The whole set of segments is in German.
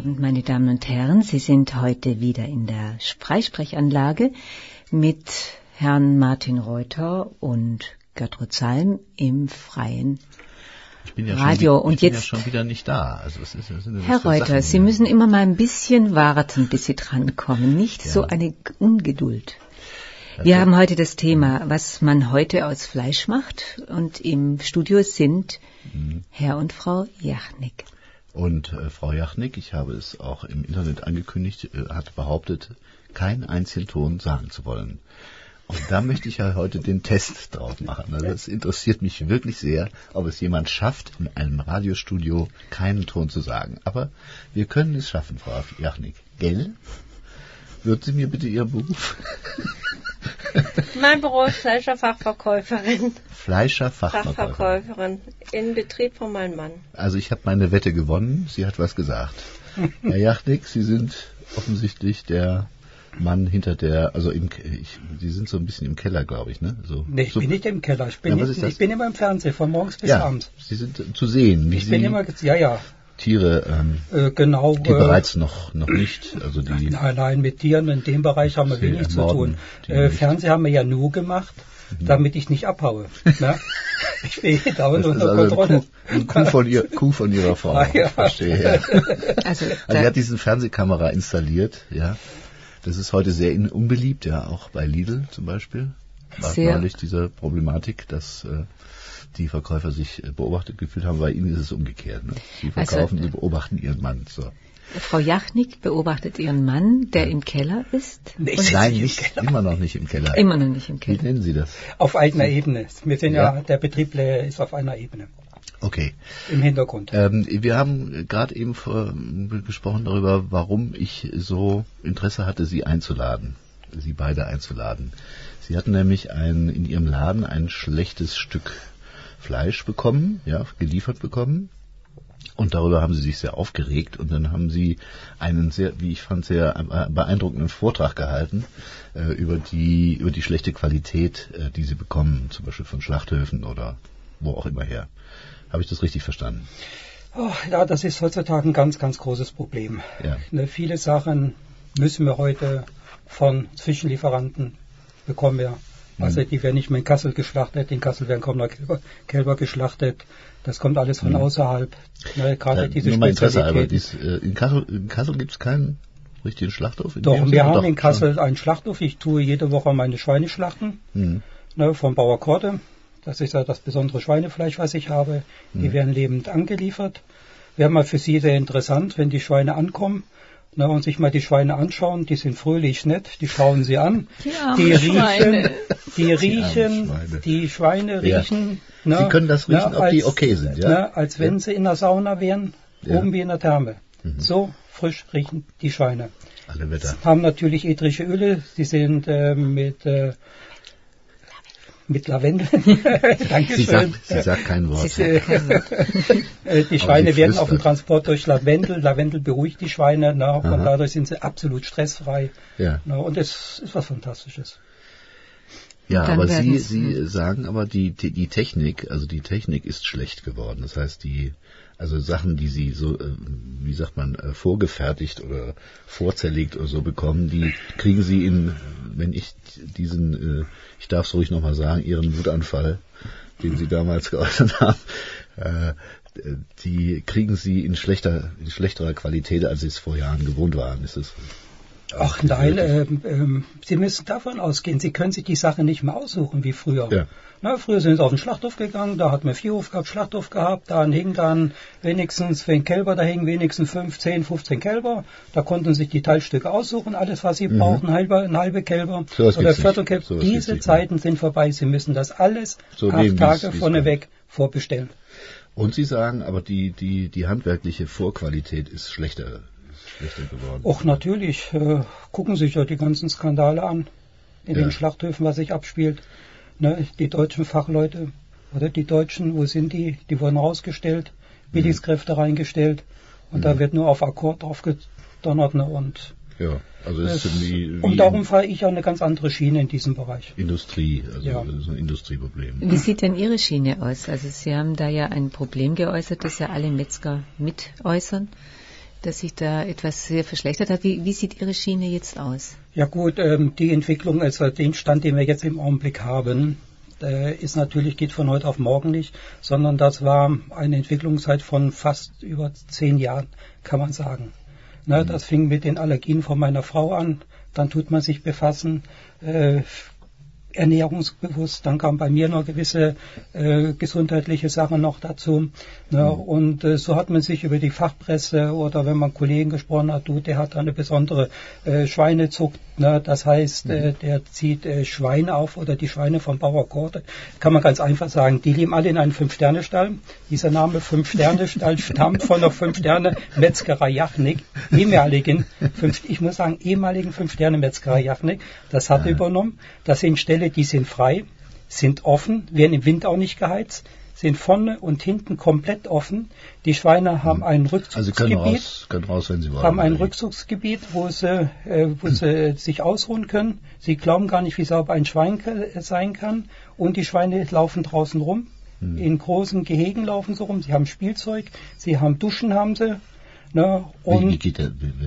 Abend, meine Damen und Herren. Sie sind heute wieder in der Freisprechanlage mit Herrn Martin Reuter und Gertrud Salm im freien Radio. Ich bin ja schon wieder nicht da. Also Herr Reuter, Sie müssen immer mal ein bisschen warten, bis Sie drankommen. Nicht so eine Ungeduld. Wir haben heute das Thema, was man heute aus Fleisch macht. Und im Studio sind Herr und Frau Jachnik. Und Frau Jachnik, ich habe es auch im Internet angekündigt, hat behauptet, keinen einzigen Ton sagen zu wollen. Und da möchte ich ja heute den Test drauf machen. Also das interessiert mich wirklich sehr, ob es jemand schafft, in einem Radiostudio keinen Ton zu sagen. Aber wir können es schaffen, Frau Jachnik. Gell? Würden Sie mir bitte Ihren Beruf... Mein Beruf ist Fleischerfachverkäuferin. Fleischerfachverkäuferin. Im Betrieb von meinem Mann. Also ich habe meine Wette gewonnen. Sie hat was gesagt. Herr Jachnik, Sie sind offensichtlich der Mann hinter der, also Sie sind so ein bisschen im Keller, glaube ich, ne? So, nee, ich bin nicht im Keller. Ich bin immer im Fernsehen, von morgens bis abends. Sie sind zu sehen. Ich bin immer, ja. Tiere, genau, die bereits noch nicht, also die... Nein, mit Tieren in dem Bereich haben wir wenig zu tun. Fernsehen haben wir ja nur gemacht, damit ich nicht abhaue. Ne? Ich stehe dauernd unter Kontrolle. Kuh von Ihrer Frau, ja. Verstehe. Ja. Also sie hat diesen Fernsehkamera installiert, ja. Das ist heute sehr unbeliebt, ja, auch bei Lidl zum Beispiel. War neulich diese Problematik, dass... die Verkäufer sich beobachtet gefühlt haben. Bei Ihnen ist es umgekehrt. Ne? Sie verkaufen, Sie beobachten Ihren Mann. So. Frau Jachnik beobachtet Ihren Mann, der im Keller ist? Nein, immer noch nicht im Keller. Immer noch nicht im Keller. Wie nennen Sie das? Auf eigener Ebene. Wir sind der Betrieb ist auf einer Ebene. Okay. Im Hintergrund. Wir haben gerade eben gesprochen darüber, warum ich so Interesse hatte, Sie beide einzuladen. Sie hatten nämlich in Ihrem Laden ein schlechtes Stück Fleisch bekommen, geliefert bekommen. Und darüber haben Sie sich sehr aufgeregt. Und dann haben Sie einen sehr, wie ich fand, sehr beeindruckenden Vortrag gehalten über die schlechte Qualität, die Sie bekommen, zum Beispiel von Schlachthöfen oder wo auch immer her. Habe ich das richtig verstanden? Oh, ja, das ist heutzutage ein ganz, ganz großes Problem. Ja. Viele Sachen müssen wir heute von Zwischenlieferanten bekommen. Also die werden nicht mehr in Kassel geschlachtet, in Kassel werden kaum noch Kälber geschlachtet, das kommt alles von außerhalb. Gerade diese nur mal Interesse, aber in Kassel gibt es keinen richtigen Schlachthof? Doch, wir haben in Kassel einen Schlachthof, ich tue jede Woche meine Schweine schlachten, vom Bauer Korte, das ist ja das besondere Schweinefleisch, was ich habe, die werden lebend angeliefert. Wäre mal für Sie sehr interessant, wenn die Schweine ankommen, und sich mal die Schweine anschauen, die sind fröhlich nett, die schauen sie an, die Schweine riechen. Sie können das riechen, ob die okay sind, ja? Als wenn sie in der Sauna wären, oben wie in der Therme. So frisch riechen die Schweine. Alle Wetter. Haben natürlich ätherische Öle, sie sind mit Lavendel. Dankeschön. Sie sagt kein Wort. Die Schweine werden auf dem Transport durch Lavendel. Lavendel beruhigt die Schweine, und dadurch sind sie absolut stressfrei. Ja. Und es ist was Fantastisches. Ja, aber Sie sagen aber die Technik, also die Technik ist schlecht geworden. Das heißt, Sachen, die Sie so, vorgefertigt oder vorzerlegt oder so bekommen, die kriegen Sie wenn ich ich darf es ruhig nochmal sagen, Ihren Wutanfall, den Sie damals geäußert haben, die kriegen Sie in schlechterer Qualität, als Sie es vor Jahren gewohnt waren. Ist das? Ach nein, Sie müssen davon ausgehen, Sie können sich die Sache nicht mehr aussuchen wie früher. Ja. Früher sind Sie auf den Schlachthof gegangen, da hat man Viehhof gehabt, Schlachthof gehabt, da hingen dann wenigstens, wenn Kälber, da hingen wenigstens 5, 10, 15 Kälber, da konnten sich die Teilstücke aussuchen, alles was Sie brauchen, ein halbe Kälber oder Viertelkälber. So diese Zeiten sind vorbei, Sie müssen das alles 8 Tage vorneweg vorbestellen. Und Sie sagen, aber die handwerkliche Vorqualität ist schlechter geworden. Och, natürlich. Gucken Sie sich ja die ganzen Skandale an in den Schlachthöfen, was sich abspielt. Die deutschen Fachleute oder die Deutschen, wo sind die? Die wurden rausgestellt, Billigskräfte reingestellt und da wird nur auf Akkord drauf gedonnert. Und also es ist und darum fahre ich auch eine ganz andere Schiene in diesem Bereich. Industrie, das ist ein Industrieproblem. Wie sieht denn Ihre Schiene aus? Also Sie haben da ja ein Problem geäußert, das ja alle Metzger mit äußern. dass sich da etwas sehr verschlechtert hat. Wie sieht Ihre Schiene jetzt aus? Ja gut, die Entwicklung, also den Stand, den wir jetzt im Augenblick haben, ist natürlich, geht von heute auf morgen nicht, sondern das war eine Entwicklungszeit von fast über 10 Jahren, kann man sagen. Ne, das fing mit den Allergien von meiner Frau an, dann tut man sich befassen, ernährungsbewusst, dann kam bei mir noch gewisse gesundheitliche Sachen noch dazu. Ne, und so hat man sich über die Fachpresse oder wenn man Kollegen gesprochen hat, der hat eine besondere Schweinezucht, ne, das heißt, der zieht Schweine auf oder die Schweine vom Bauer Korte, kann man ganz einfach sagen, die leben alle in einem 5-Sterne-Stall. Dieser Name 5-Sterne-Stall stammt von der 5-Sterne-Metzgerei Jachnik, ehemaligen 5-Sterne-Metzgerei Jachnik, das hat er übernommen. Das sind Ställe, die sind frei, sind offen, werden im Winter auch nicht geheizt, sind vorne und hinten komplett offen. Die Schweine haben ein Rückzugsgebiet, also können raus, wenn sie wollen. Haben ein Rückzugsgebiet, wo sie sich ausruhen können. Sie glauben gar nicht, wie sauber ein Schwein sein kann. Und die Schweine laufen draußen rum. In großen Gehegen laufen sie rum. Sie haben Spielzeug, sie haben Duschen, haben sie. Ne, und wie geht der?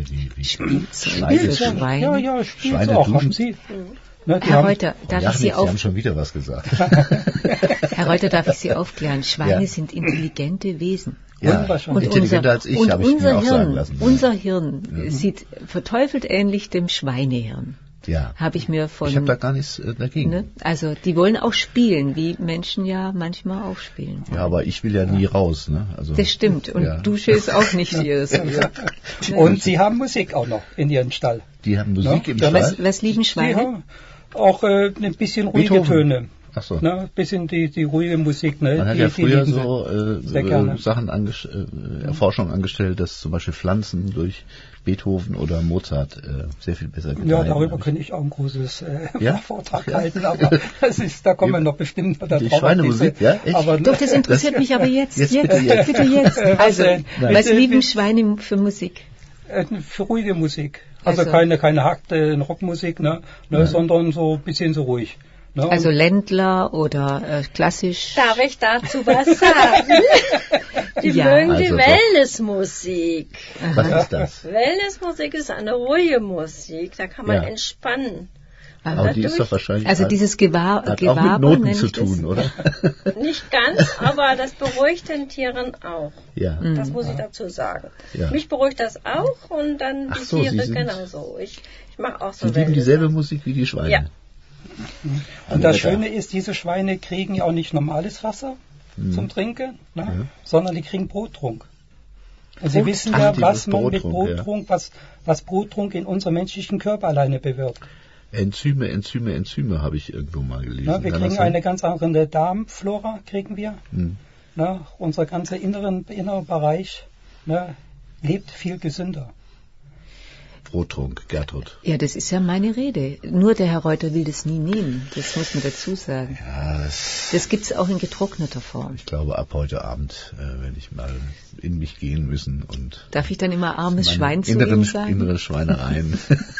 Spielzeug? Ja, Spielzeug auch haben sie. Ne, Herr Reuter, darf ich Sie Sie haben schon wieder was gesagt. Herr Reuter, darf ich Sie aufklären? Schweine sind intelligente Wesen. Ja, und intelligenter als ich, habe ich mir auch sagen lassen. Unser Hirn sieht verteufelt ähnlich dem Schweinehirn. Ja. Habe ich mir von. Ich habe da gar nichts dagegen. Ne? Also die wollen auch spielen, wie Menschen ja manchmal auch spielen. Ja, aber ich will ja nie raus. Ne? Also, das stimmt. Und Dusche ist auch nicht ihres. Und Sie haben Musik auch noch in Ihrem Stall. Die haben Musik im Stall? Was lieben Schweine? Auch ein bisschen ruhige Beethoven. Töne. Ach so. Ne, ein bisschen die ruhige Musik. Ne, Man hat ja früher so Sachen Erforschung angestellt, dass zum Beispiel Pflanzen durch Beethoven oder Mozart sehr viel besser gedeihen. Ja, darüber könnte ich auch ein großes Vortrag halten, aber da kommen wir noch bestimmt da drauf. Die Schweinemusik, ja? Echt? Aber, doch, das interessiert mich aber jetzt. Bitte jetzt. Also, was lieben Schweine für Musik? Für ruhige Musik. Also keine hackte Rockmusik, sondern so ein bisschen so ruhig. Ne? Also Ländler oder klassisch. Darf ich dazu was sagen? Die mögen die Wellnessmusik. Was ist das? Wellnessmusik ist eine ruhige Musik, da kann man entspannen. Aber die ist doch wahrscheinlich. Also dieses Gewaber auch mit Noten zu tun, oder? Nicht ganz, aber das beruhigt den Tieren auch. Ja. Das muss ich dazu sagen. Ja. Mich beruhigt das auch und dann die Tiere genauso. Ich mache auch so. Sie lieben dieselbe Musik wie die Schweine. Ja. Und das Schöne ist, diese Schweine kriegen ja auch nicht normales Wasser zum Trinken, sondern die kriegen Brottrunk. Und Sie wissen ja, was man mit Brottrunk, was Brottrunk in unserem menschlichen Körper alleine bewirkt. Enzyme habe ich irgendwo mal gelesen. Wir kriegen eine ganz andere Darmflora, kriegen wir. Unser ganzer innerer Bereich lebt viel gesünder. Brottrunk, Gertrud. Ja, das ist ja meine Rede. Nur der Herr Reuter will das nie nehmen. Das muss man dazu sagen. Ja, das gibt es auch in getrockneter Form. Ich glaube, ab heute Abend werde ich mal in mich gehen müssen. Und darf ich dann immer armes Schwein zu ihm sagen? Innere Schweinereien.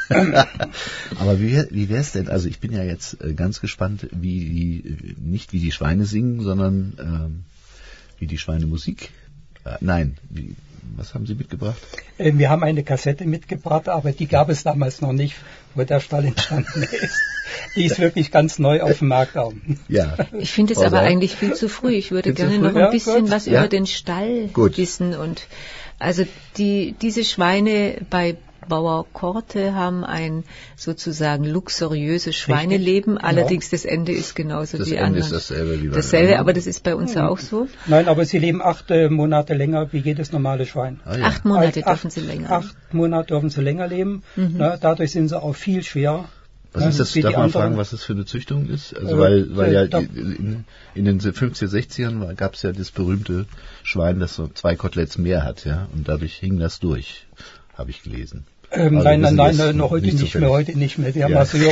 Aber wie wäre es denn? Also ich bin ja jetzt ganz gespannt, nicht wie die Schweine singen, sondern wie die Schweine Musik. Was haben Sie mitgebracht? Wir haben eine Kassette mitgebracht, aber die gab es damals noch nicht, wo der Stall entstanden ist. Die ist wirklich ganz neu auf dem Markt. Ja. Ich finde es aber eigentlich viel zu früh. Ich würde gerne noch ein bisschen was über den Stall wissen. Und also diese Schweine bei Bauer Korte haben ein sozusagen luxuriöses Schweineleben. Allerdings das Ende ist genauso wie andere. Das Ende ist dasselbe wie bei dasselbe, aber das ist bei uns auch so. Nein, aber sie leben 8 Monate länger wie jedes normale Schwein. 8 Monate dürfen sie länger. 8 Monate dürfen sie länger leben. Dadurch sind sie auch viel schwerer. Was ist das? Darf man fragen, was das für eine Züchtung ist? Also weil ja in den 50er, 60ern gab es ja das berühmte Schwein, das so 2 Koteletts mehr hat, ja, und dadurch hing das durch, habe ich gelesen. Nein, noch heute nicht mehr. Die haben also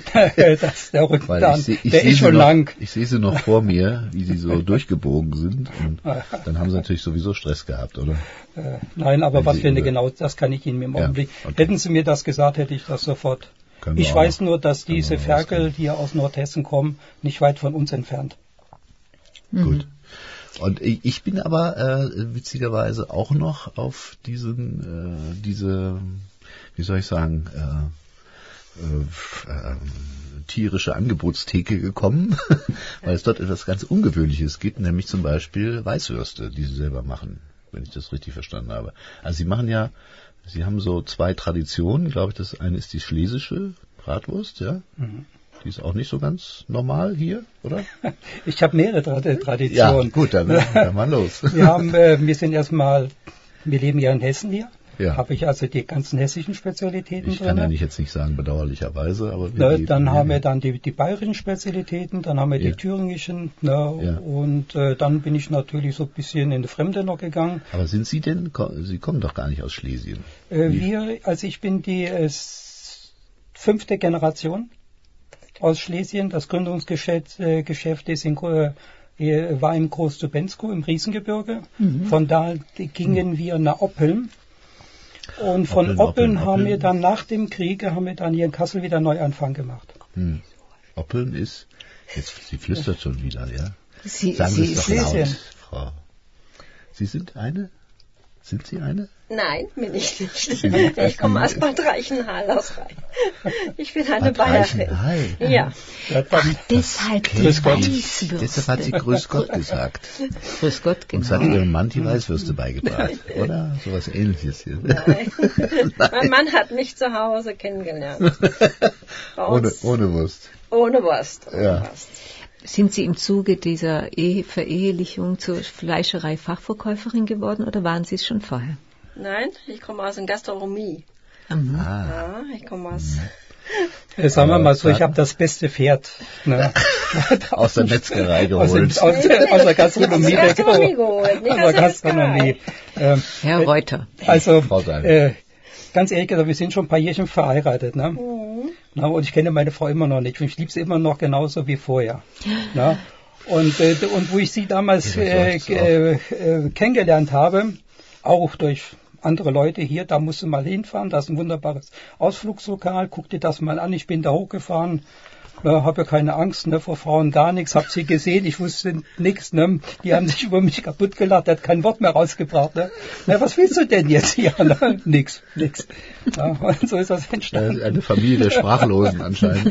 der Rücken, der ist schon lang. Ich sehe sie noch vor mir, wie sie so durchgebogen sind. Und dann haben sie natürlich sowieso Stress gehabt, oder? Nein, aber was für eine genau, das kann ich Ihnen im Augenblick. Okay. Hätten Sie mir das gesagt, hätte ich das sofort. Ich weiß nur, dass diese Ferkel, die aus Nordhessen kommen, nicht weit von uns entfernt. Gut. Und ich bin aber witzigerweise auch noch auf diese, wie soll ich sagen, tierische Angebotstheke gekommen, weil es dort etwas ganz Ungewöhnliches gibt, nämlich zum Beispiel Weißwürste, die sie selber machen, wenn ich das richtig verstanden habe. Also Sie haben so 2 Traditionen, glaube ich, das eine ist die schlesische Bratwurst, ja. Mhm. Die ist auch nicht so ganz normal hier, oder? Ich habe mehrere Traditionen. Ja, gut, dann mal los. Wir leben ja in Hessen hier. Ja. Habe ich also die ganzen hessischen Spezialitäten Ich kann ja jetzt nicht sagen, bedauerlicherweise, aber dann haben wir dann die bayerischen Spezialitäten, dann haben wir die thüringischen, und dann bin ich natürlich so ein bisschen in die Fremde noch gegangen. Aber sind Sie denn, Sie kommen doch gar nicht aus Schlesien? Ich bin die 5. Generation aus Schlesien. Das Gründungsgeschäft war im Groß-Stubensko im Riesengebirge. Mhm. Von da gingen wir nach Oppeln. Und von Oppeln haben wir dann nach dem Krieg hier in Kassel wieder Neuanfang gemacht. Oppeln ist, jetzt Sie flüstert schon wieder, ja? Sagen Sie es doch laut, Frau. Sind Sie eine? Nein, bin ich nicht. Ich komme aus Bad Reichenhall aus Rhein. Ich bin eine Bayerin. Ja. Deshalb Deshalb hat sie Grüß Gott gesagt. Grüß Gott, genau. Und hat ihrem Mann die Weißwürste beigebracht, oder? Sowas Ähnliches hier. Nein. Mein Mann hat mich zu Hause kennengelernt. Ohne Wurst. Ohne Wurst. Sind Sie im Zuge dieser Verehelichung zur Fleischerei-Fachverkäuferin geworden oder waren Sie es schon vorher? Nein, ich komme aus der Gastronomie. Ja, ich komme aus... Sagen wir mal so, ich habe das beste Pferd aus der Metzgerei geholt. Aus der Gastronomie geholt. Nicht aus der Gastronomie. Herr Reuter. Also, ganz ehrlich gesagt, wir sind schon ein paar Jährchen verheiratet. Ne? Mhm. Und ich kenne meine Frau immer noch nicht. Ich liebe sie immer noch genauso wie vorher. Ne? Und wo ich sie damals kennengelernt habe, auch durch andere Leute hier, da musst du mal hinfahren, da ist ein wunderbares Ausflugslokal, guck dir das mal an, ich bin da hochgefahren, habe ja keine Angst, vor Frauen gar nichts, hab sie gesehen, ich wusste nichts, die haben sich über mich kaputt gelacht, der hat kein Wort mehr rausgebracht. Was willst du denn jetzt hier? Nix. Ja, und so ist das entstanden. Eine Familie der Sprachlosen anscheinend.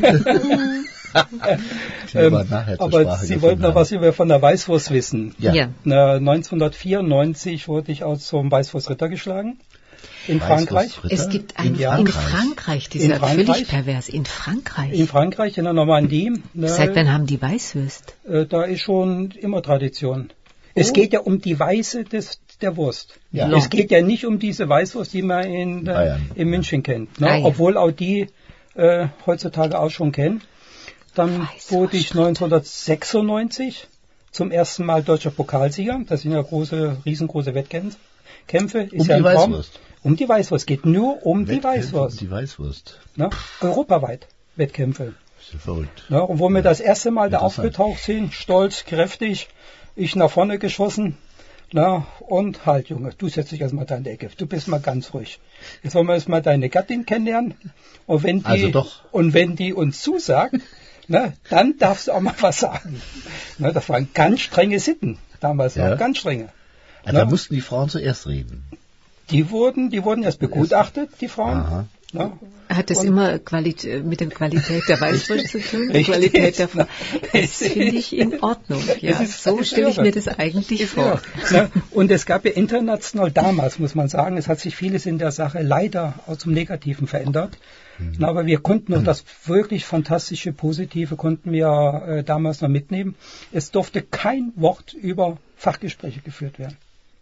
Aber Sie wollten noch was von der Weißwurst wissen. Ja. 1994 wurde ich aus so einem Weißwurstritter geschlagen. In Frankreich. Es gibt einen in Frankreich, das ist ja völlig pervers. In Frankreich, in der Normandie. Seit wann haben die Weißwürst? Da ist schon immer Tradition. Es geht ja um die Weiße der Wurst. Ja. Es geht ja nicht um diese Weißwurst, die man in München kennt. Obwohl auch die heutzutage auch schon kennen. Dann wurde ich 1996 zum ersten Mal deutscher Pokalsieger. Das sind ja riesengroße Wettkämpfe. Ist die Weißwurst? Um die Weißwurst. Geht nur um die Weißwurst. Die Weißwurst. Europaweit Wettkämpfe. Ist ja verrückt. Und wo wir das erste Mal da aufgetaucht sind, stolz, kräftig, ich nach vorne geschossen. Und halt, Junge, du setzt dich erstmal da in die Ecke. Du bist mal ganz ruhig. Jetzt wollen wir erstmal deine Gattin kennenlernen. Und wenn die uns zusagt, dann darfst du auch mal was sagen. Das waren ganz strenge Sitten damals, ganz strenge. Da mussten die Frauen zuerst reden. Die wurden erst begutachtet, die Frauen. Aha. Hat das immer mit der Qualität der Weißwurst zu tun? Die Qualität der Frau. Das finde ich in Ordnung. Ja, so stelle ich mir das eigentlich vor. Und es gab ja international damals, muss man sagen, es hat sich vieles in der Sache leider auch zum Negativen verändert. Aber wir konnten noch das wirklich fantastische Positive konnten wir damals noch mitnehmen. Es durfte kein Wort über Fachgespräche geführt werden.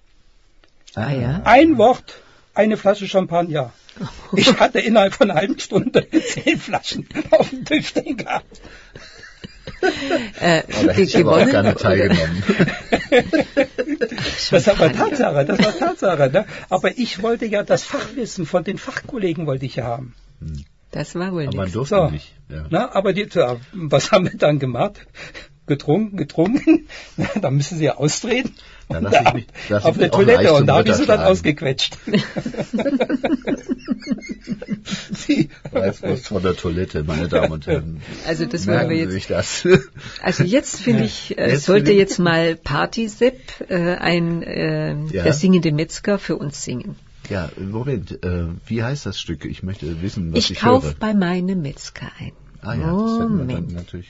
Ein Wort, eine Flasche Champagner. Ich hatte innerhalb von einer halben Stunde 10 Flaschen auf dem Tisch stehen gehabt. Da hätte ich aber auch gerne teilgenommen. Das war Tatsache. Aber ich wollte ja das Fachwissen von den Fachkollegen wollte ich ja haben. Das war wohl nichts. Aber man durfte nicht. Ja. Aber was haben wir dann gemacht? Getrunken. Da müssen sie ja austreten. Auf der Toilette und da habe ich sie dann ausgequetscht. Weißwurst von der Toilette, meine Damen und Herren. Also das wollen wir jetzt. Das. Also jetzt finde ich, sollte jetzt mal Party-Sepp der singende Metzger für uns singen. Ja, Moment, wie heißt das Stück? Ich möchte wissen, was ich kauf höre. bei meinem Metzger ein. Ah ja, das werden wir dann natürlich.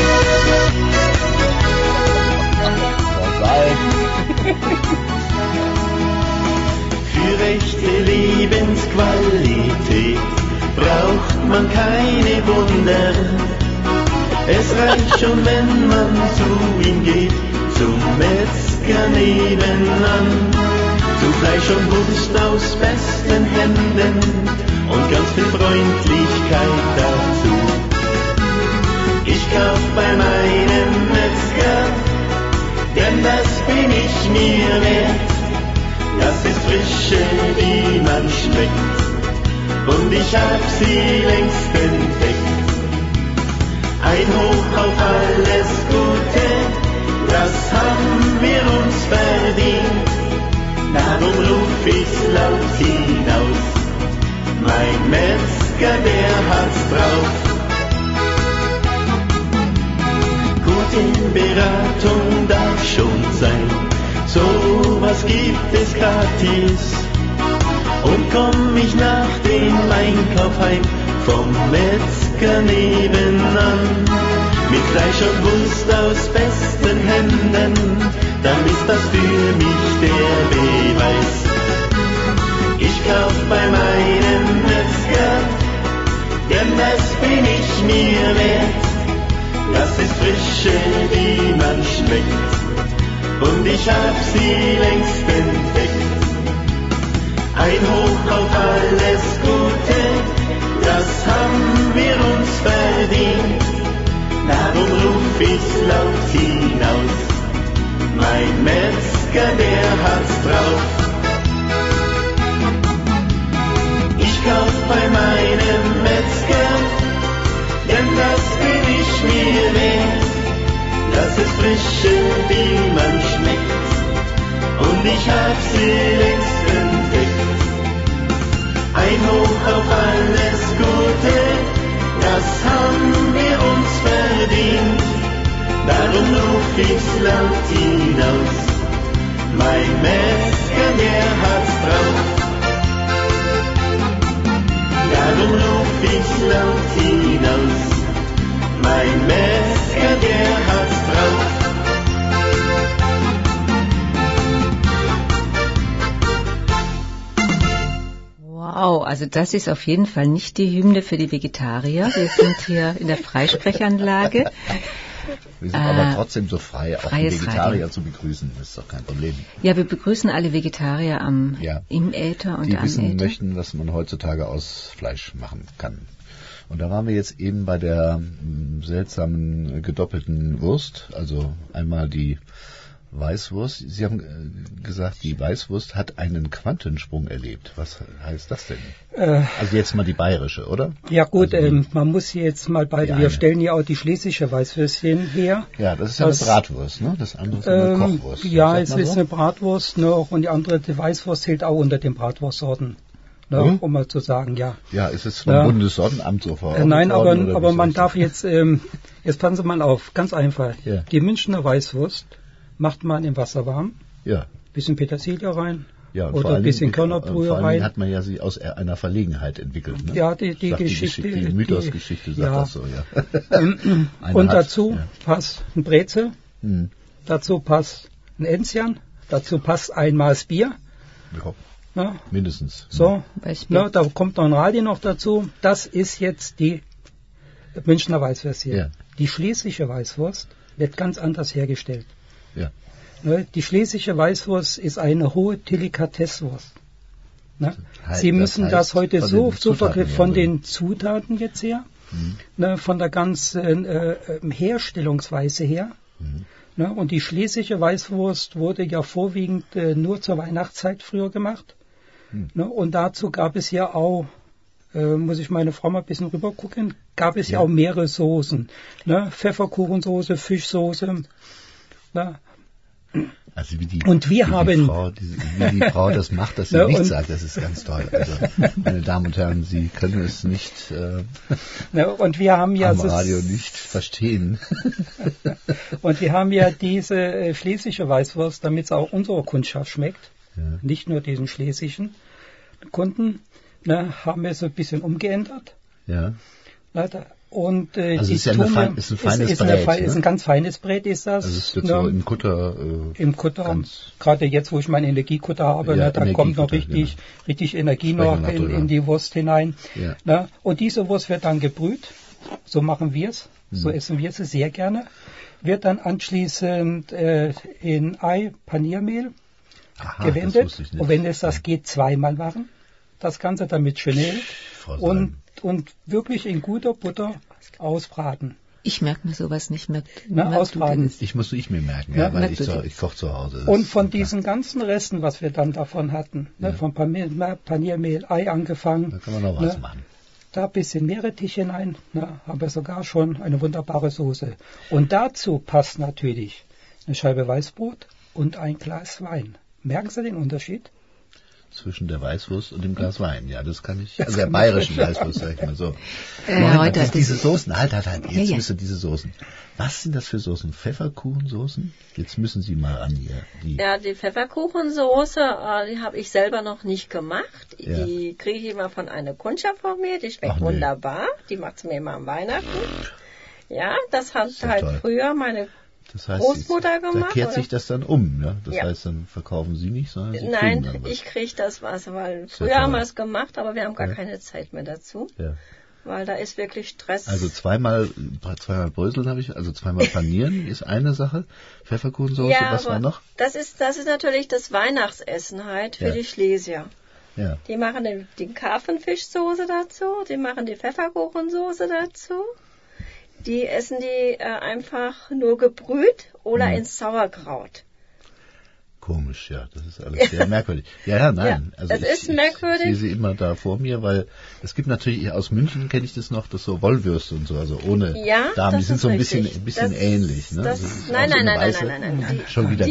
Für echte Lebensqualität braucht man keine Wunder. Es reicht schon, wenn man zu ihm geht, zum Metzger nebenan. Zu Fleisch und Wurst aus besten Händen und ganz viel Freundlichkeit dazu. Ich kauf bei meinem Metzger, denn das bin ich mir wert. Das ist Frische, die man schmeckt, und ich hab sie längst entdeckt. Ein Hoch auf alles Gute, das haben wir uns verdient. Darum ruf ich's laut hinaus, mein Metzger, der hat's drauf. Gute Beratung darf schon sein, sowas gibt es gratis. Und komm ich nach dem Einkauf heim vom Metzger nebenan, mit Fleisch und Wurst aus besten Händen, dann ist das für mich der Beweis. Ich kauf bei meinem Metzger, denn das bin ich mir wert. Das ist Frische, die man schmeckt, und ich hab sie längst entdeckt. Ein Hoch auf alles Gute, das haben wir uns verdient. Darum ruf ich's laut hinaus, mein Metzger, der hat's drauf. Ich kauf bei meinem Metzger, denn das bin ich mir wert. Das ist Frische, die man schmeckt, und ich hab sie längst entdeckt. Ein Hoch auf alles Gute, das haben wir uns verdient. Darum ruf ich's laut hinaus, mein Metzger, der hat's drauf. Darum ruf ich's laut hinaus, mein Metzger, der hat's drauf. Wow, also das ist auf jeden Fall nicht die Hymne für die Vegetarier. Wir sind hier in der Freisprechanlage. Wir sind aber trotzdem so frei, auch die Vegetarier zu begrüßen. Das ist doch kein Problem. Ja, wir begrüßen alle Vegetarier im Äther und die am wissen Äther. Möchten, was man heutzutage aus Fleisch machen kann. Und da waren wir jetzt eben bei der seltsamen gedoppelten Wurst, also einmal die Weißwurst. Sie haben gesagt, die Weißwurst hat einen Quantensprung erlebt. Was heißt das denn? Also jetzt mal die bayerische, oder? Ja gut, also man muss jetzt mal wir stellen ja auch die schlesische Weißwürstchen her. Ja, das ist ja eine Bratwurst, ne? Das andere ist eine Kochwurst. Ja, es ist eine Bratwurst, ne? Und die andere, die Weißwurst, zählt auch unter den Bratwurstsorten. Ne? Um mal zu sagen, ja. Ja, ist es vom Bundessortenamt so verordnet? Nein, aber man darf jetzt passen Sie mal auf, ganz einfach. Ja. Die Münchner Weißwurst macht man im Wasser warm. Ja. Bisschen Petersilie rein. Ja, oder ein bisschen Körnerbrühe rein. Vor allem hat man ja sie aus einer Verlegenheit entwickelt. Ne? Ja, die Geschichte. Die Mythosgeschichte sagt das so, ja. Und dazu passt ein Brezel, dazu passt ein Enzian, dazu passt ein Maß Bier. Ja. Ja. Mindestens. So, ja, da kommt noch ein Radi noch dazu. Das ist jetzt die Münchner Weißwurst hier. Ja. Die schlesische Weißwurst wird ganz anders hergestellt. Ja. Die schlesische Weißwurst ist eine hohe Delikatesswurst. Sie müssen das heute von den Zutaten jetzt her, von der ganzen Herstellungsweise her. Und die schlesische Weißwurst wurde ja vorwiegend nur zur Weihnachtszeit früher gemacht. Und dazu gab es ja auch, muss ich meine Frau mal ein bisschen rüber gucken, gab es ja auch mehrere Soßen. Pfefferkuchensoße, Fischsoße. Also wie die Frau das macht, dass sie nichts sagt, das ist ganz toll. Also, meine Damen und Herren, Sie können es nicht und wir haben ja am Radio nicht verstehen. Und wir haben ja diese schlesische Weißwurst, damit es auch unserer Kundschaft schmeckt, nicht nur diesen schlesischen Kunden, haben wir so ein bisschen umgeändert. Ja. Und also ist ein feines Brät. Ist ein ganz feines Brät, ist das. Also es wird so im Kutter. Im Kutter, gerade jetzt, wo ich meinen Energiekutter habe, da kommt noch richtig Energie noch in die Wurst hinein. Ja. Und diese Wurst wird dann gebrüht. So machen wir es. So essen wir sie sehr gerne. Wird dann anschließend in Ei-Paniermehl gewendet. Und wenn es das geht, zweimal machen. Das Ganze damit Chanel. Und wirklich in guter Butter ausbraten. Ich merke mir sowas nicht mehr. Ausbraten. Ich mir merken, weil ich koche zu Hause. Und von diesen ganzen Resten, was wir dann davon hatten, von Paniermehl, Ei angefangen. Da kann man noch was machen. Da ein bisschen Meerrettich hinein, haben wir sogar schon eine wunderbare Soße. Und dazu passt natürlich eine Scheibe Weißbrot und ein Glas Wein. Merken Sie den Unterschied? Zwischen der Weißwurst und dem Glas Wein. Ja, das kann ich. Also der bayerischen Weißwurst, sag ich mal so. Heute diese Soßen, halt. Jetzt müssen diese Soßen. Was sind das für Soßen? Pfefferkuchensoßen? Jetzt müssen Sie mal an hier. Die Pfefferkuchensoße, die habe ich selber noch nicht gemacht. Ja. Die kriege ich immer von einer Kundschaft von mir. Die schmeckt wunderbar. Die macht es mir immer am Weihnachten. Ja, das hat halt früher meine Großmutter gemacht. Da kehrt sich das dann um, ja? Das heißt, dann verkaufen Sie nicht, sondern Sie kriegen dann was. Ich kriege das was, weil früher haben wir es gemacht, aber wir haben gar keine Zeit mehr dazu. Ja. Weil da ist wirklich Stress. Also zweimal bröseln habe ich, also zweimal panieren ist eine Sache. Pfefferkuchensoße, was war noch? Das ist natürlich das Weihnachtsessen halt für die Schlesier. Ja. Die machen die Karpfenfischsoße dazu, die machen die Pfefferkuchensoße dazu. Die essen die einfach nur gebrüht oder ins Sauerkraut. Komisch, ja, das ist alles sehr merkwürdig. Ja, nein. Ja, also ist merkwürdig. Ich sehe sie immer da vor mir, weil es gibt natürlich, aus München kenne ich das noch, das so Wollwürste und so, also ohne Darm, die sind so ein bisschen ähnlich. Ne? Nein. Schon wieder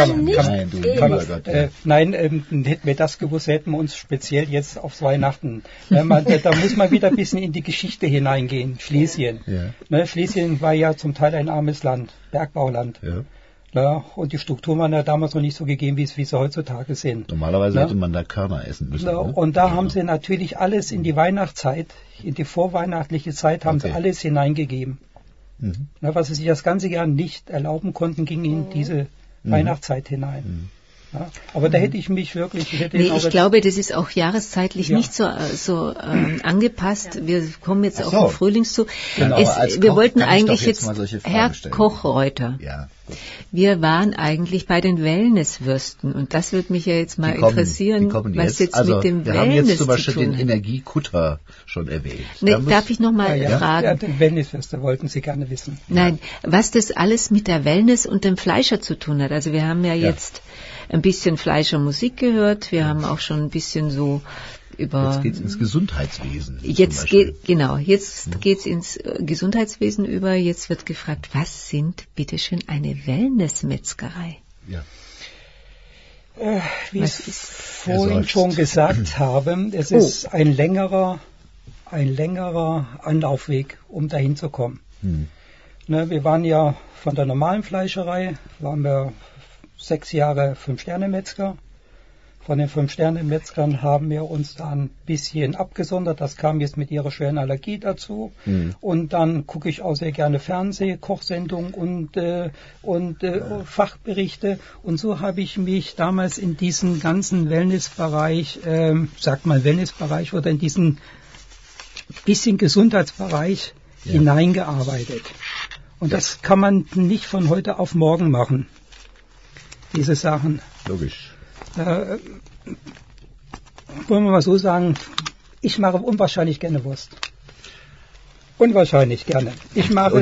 Nein, hätten wir das gewusst, hätten wir uns speziell jetzt aufs Weihnachten. Da muss man wieder ein bisschen in die Geschichte hineingehen. Schlesien. Ja. Schlesien war ja zum Teil ein armes Land, Bergbauland. Ja. Ja, und die Strukturen waren ja damals noch nicht so gegeben, wie sie heutzutage sind. Normalerweise hätte man da Körner essen müssen. Ne? Und da haben sie natürlich alles in die Weihnachtszeit, in die vorweihnachtliche Zeit, haben sie alles hineingegeben. Na, was sie sich das ganze Jahr nicht erlauben konnten, ging in diese Weihnachtszeit hinein. Ja, aber da hätte ich mich wirklich... Ich glaube, das ist auch jahreszeitlich nicht so angepasst. Wir kommen jetzt auch im Frühling zu. Genau, wir wollten eigentlich jetzt Herr Kochreuter. Ja, wir waren eigentlich bei den Wellnesswürsten und das würde mich ja jetzt mal interessieren, was jetzt mit dem Wellness zu tun hat. Wir haben jetzt zum Beispiel den Energiekutter schon erwähnt. Darf ich noch mal fragen? Ja, den Wellnesswürste wollten Sie gerne wissen. Nein, was das alles mit der Wellness und dem Fleischer zu tun hat. Also wir haben ja jetzt ein bisschen Fleischermusik gehört. Wir haben auch schon ein bisschen so über... Jetzt geht's ins Gesundheitswesen. Jetzt geht's ins Gesundheitswesen über. Jetzt wird gefragt, was sind bitteschön eine Wellnessmetzgerei? Ja. Wie ich vorhin schon gesagt habe, es ist ein längerer Anlaufweg, um dahin zu kommen. Wir waren ja von der normalen Fleischerei, waren wir 6 Jahre 5-Sterne-Metzger. Von den 5-Sterne-Metzgern haben wir uns da ein bisschen abgesondert. Das kam jetzt mit ihrer schweren Allergie dazu. Und dann gucke ich auch sehr gerne Fernseh, Kochsendungen und Fachberichte. Und so habe ich mich damals in diesen ganzen Wellnessbereich, Wellnessbereich oder in diesen bisschen Gesundheitsbereich hineingearbeitet. Und das kann man nicht von heute auf morgen machen. Diese Sachen. Logisch. Wollen wir mal so sagen, ich mache unwahrscheinlich gerne Wurst. Unwahrscheinlich gerne. Ich mache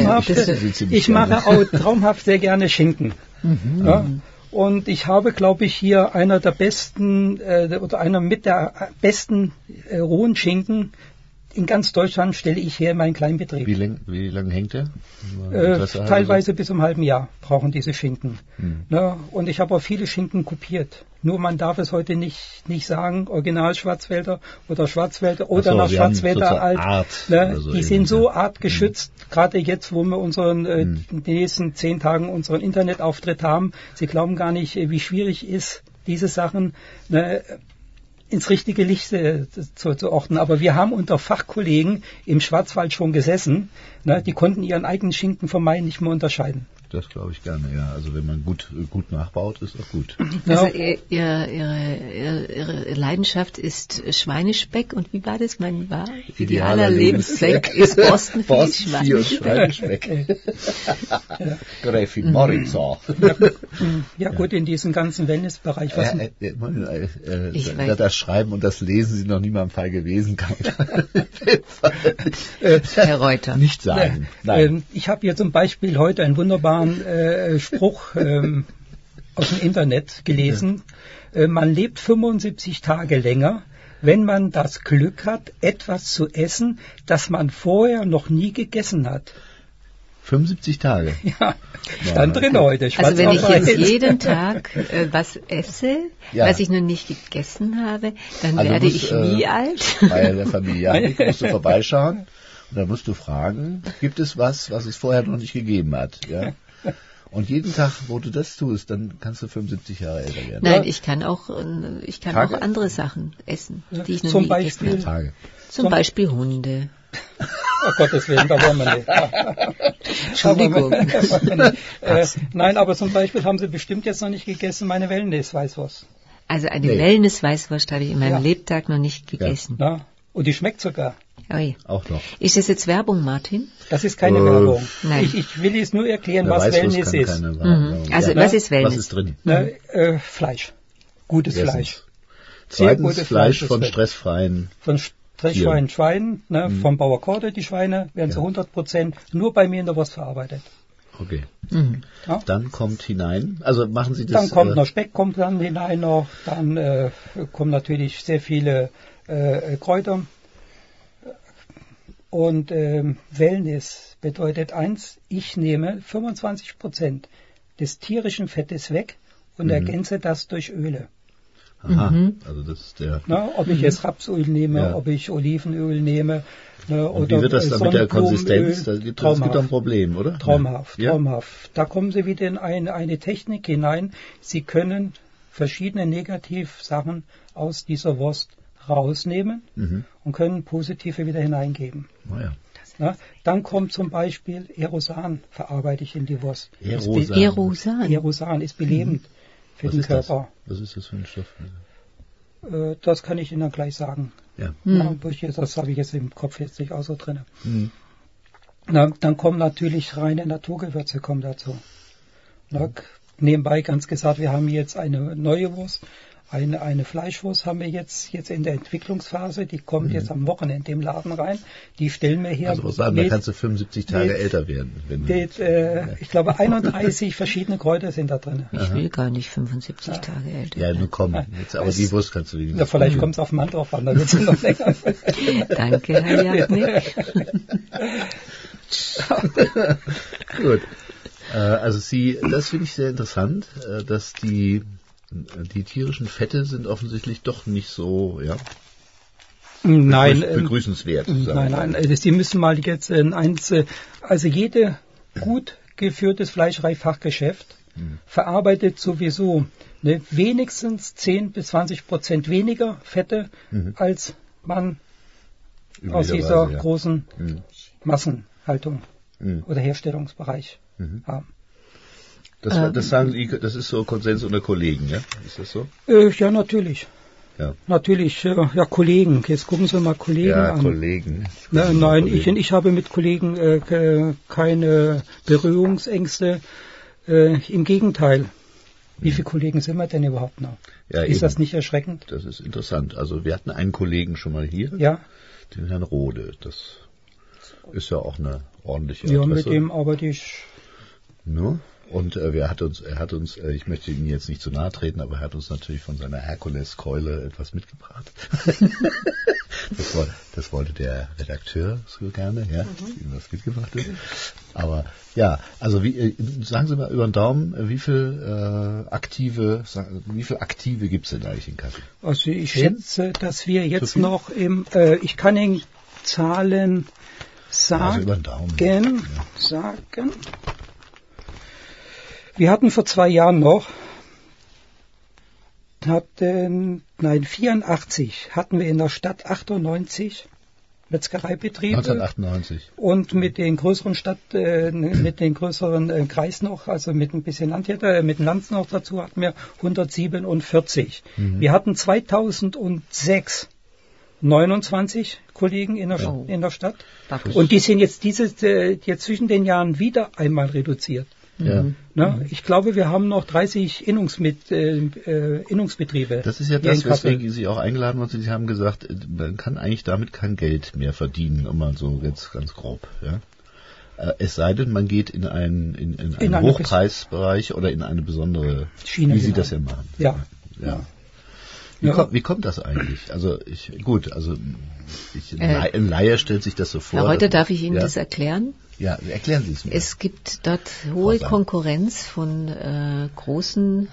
auch traumhaft sehr gerne Schinken. Ja? Und ich habe, glaube ich, hier einer der besten oder einer mit der besten rohen Schinken, in ganz Deutschland stelle ich her meinen kleinen Betrieb. Wie lang hängt der? Teilweise bis zum halben Jahr brauchen diese Schinken. Ne? Und ich habe auch viele Schinken kopiert. Nur man darf es heute nicht sagen, Original Schwarzwälder oder Schwarzwälder oder nach Schwarzwälder alt. Ne? So die sind so artgeschützt, gerade jetzt, wo wir unseren die nächsten 10 Tagen unseren Internetauftritt haben. Sie glauben gar nicht, wie schwierig ist, diese Sachen ins richtige Licht zu ordnen. Aber wir haben unter Fachkollegen im Schwarzwald schon gesessen, ne, die konnten ihren eigenen Schinken vom Main nicht mehr unterscheiden. Das glaube ich gerne, ja. Also wenn man gut nachbaut, ist auch gut. Also Ihre Leidenschaft ist Schweinespeck und wie war das? Mein idealer Lebenszweck ist Boston für Schweinespeck. Gräfin Moritzer. Ja gut, in diesem ganzen Wellnessbereich. Das Schreiben und das Lesen sind noch nie mal im Fall gewesen. Herr Reuter. Nicht sagen. Nein. Ich habe hier zum Beispiel heute einen wunderbaren Spruch aus dem Internet gelesen. Man lebt 75 Tage länger, wenn man das Glück hat, etwas zu essen, das man vorher noch nie gegessen hat. 75 Tage? Ja, stand drin heute. Also wenn ich jetzt jeden Tag was esse, was ich noch nicht gegessen habe, dann werde ich wie alt? Bei der Familie musst du vorbeischauen und dann musst du fragen, gibt es was es vorher noch nicht gegeben hat? Ja? Und jeden Tag, wo du das tust, dann kannst du 75 Jahre älter werden. Nein, ich kann auch andere Sachen essen, die ich noch nie gegessen habe. Zum Beispiel Hunde. Oh Gottes Willen, da wollen wir nicht. Entschuldigung. Nein, aber zum Beispiel haben Sie bestimmt jetzt noch nicht gegessen, meine Wellness-Weißwurst. Also eine Wellness-Weißwurst habe ich in meinem Lebtag noch nicht gegessen. Ja. Und die schmeckt sogar. Oi. Auch noch. Ist das jetzt Werbung, Martin? Das ist keine Werbung. Nein. Ich will jetzt nur erklären, was Wellness ist. Also was ist Wellness? Was ist drin? Fleisch. Gutes Fleisch. Zweitens Fleisch von stressfreien Schweinen, vom Bauer Korte, die Schweine werden zu 100% nur bei mir in der Wurst verarbeitet. Okay. Ja. Dann kommt hinein, also machen Sie das... Dann kommt noch Speck, kommt dann hinein noch, dann kommen natürlich sehr viele Kräuter. Und Wellness bedeutet eins, ich nehme 25% des tierischen Fettes weg und ergänze das durch Öle. Aha, also das ist der... ob ich jetzt Rapsöl nehme, ob ich Olivenöl nehme. Und wie wird das dann mit der Konsistenz? Das gibt doch ein Problem, oder? Traumhaft. Da kommen Sie wieder in eine Technik hinein. Sie können verschiedene Negativsachen aus dieser Wurst rausnehmen und können positive wieder hineingeben. Oh ja. Dann kommt zum Beispiel Erosan, verarbeite ich in die Wurst. Erosan ist belebend für den Körper. Was ist das für ein Stoff? Das kann ich Ihnen dann gleich sagen. Ja. Das habe ich jetzt im Kopf jetzt nicht auch so drin. Dann kommen natürlich reine Naturgewürze dazu. Nebenbei ganz gesagt, wir haben jetzt eine neue Wurst. Eine Fleischwurst haben wir jetzt in der Entwicklungsphase, die kommt jetzt am Wochenende im Laden rein. Die stellen wir her. Also was sagen, da kannst du 75 Tage älter werden. Ich glaube 31 verschiedene Kräuter sind da drin. Ich will gar nicht 75 Tage älter. Ja, nun komm, jetzt, aber die Wurst kannst du wenigstens. Ja, vielleicht kommt es auf den Mann drauf an, dann wird es noch länger. Danke, Herr Jagnik. Gut. Also das finde ich sehr interessant, dass die tierischen Fette sind offensichtlich doch nicht so, begrüßenswert. Nein, Sie müssen mal jetzt also jede gut geführtes Fleischereifachgeschäft verarbeitet sowieso wenigstens 10-20% weniger Fette, als man aus dieser großen Massenhaltung oder Herstellungsbereich haben. Das sagen Sie, das ist so Konsens unter Kollegen, ja? Ist das so? Ja, natürlich. Ja. Natürlich, Kollegen. Jetzt gucken Sie mal Kollegen an. Kollegen. Nein, ich habe mit Kollegen keine Berührungsängste. Im Gegenteil. Wie viele Kollegen sind wir denn überhaupt noch? Ja, ist das nicht erschreckend? Das ist interessant. Also wir hatten einen Kollegen schon mal hier, den Herrn Rode. Das ist ja auch eine ordentliche Adresse. Ja, mit dem arbeite ich Und er hat uns, ich möchte Ihnen jetzt nicht zu nahe treten, aber er hat uns natürlich von seiner Herkuleskeule etwas mitgebracht. Das wollte der Redakteur so gerne, ja, ihm was mitgebracht ist. Aber ja, also sagen Sie mal über den Daumen, wie viel Aktive gibt es denn eigentlich in Kassel? Also ich schätze, dass wir jetzt noch ich kann Ihnen Zahlen sagen. Also über den Daumen. Sagen. Wir hatten vor 2 Jahren noch, 84 hatten wir in der Stadt 98 Metzgereibetriebe. 1998. Und mit den größeren Kreis noch, also mit ein bisschen mit dem Land noch dazu, hatten wir 147. Wir hatten 2006 29 Kollegen in der Stadt. Und die sind jetzt zwischen den Jahren wieder einmal reduziert. Ja. Ich glaube, wir haben noch 30 Innungsbetriebe. Das ist ja das, weswegen Sie auch eingeladen wurden. Sie haben gesagt, man kann eigentlich damit kein Geld mehr verdienen, um mal so jetzt ganz grob. Ja? Es sei denn, man geht in einen Hochpreisbereich oder in eine besondere Schiene, wie Sie das ja machen. Ja. Wie kommt das eigentlich? Also ein Laie stellt sich das so vor. Heute darf ich Ihnen das erklären. Ja, erklären Sie es mir. Es gibt dort hohe Konkurrenz von großen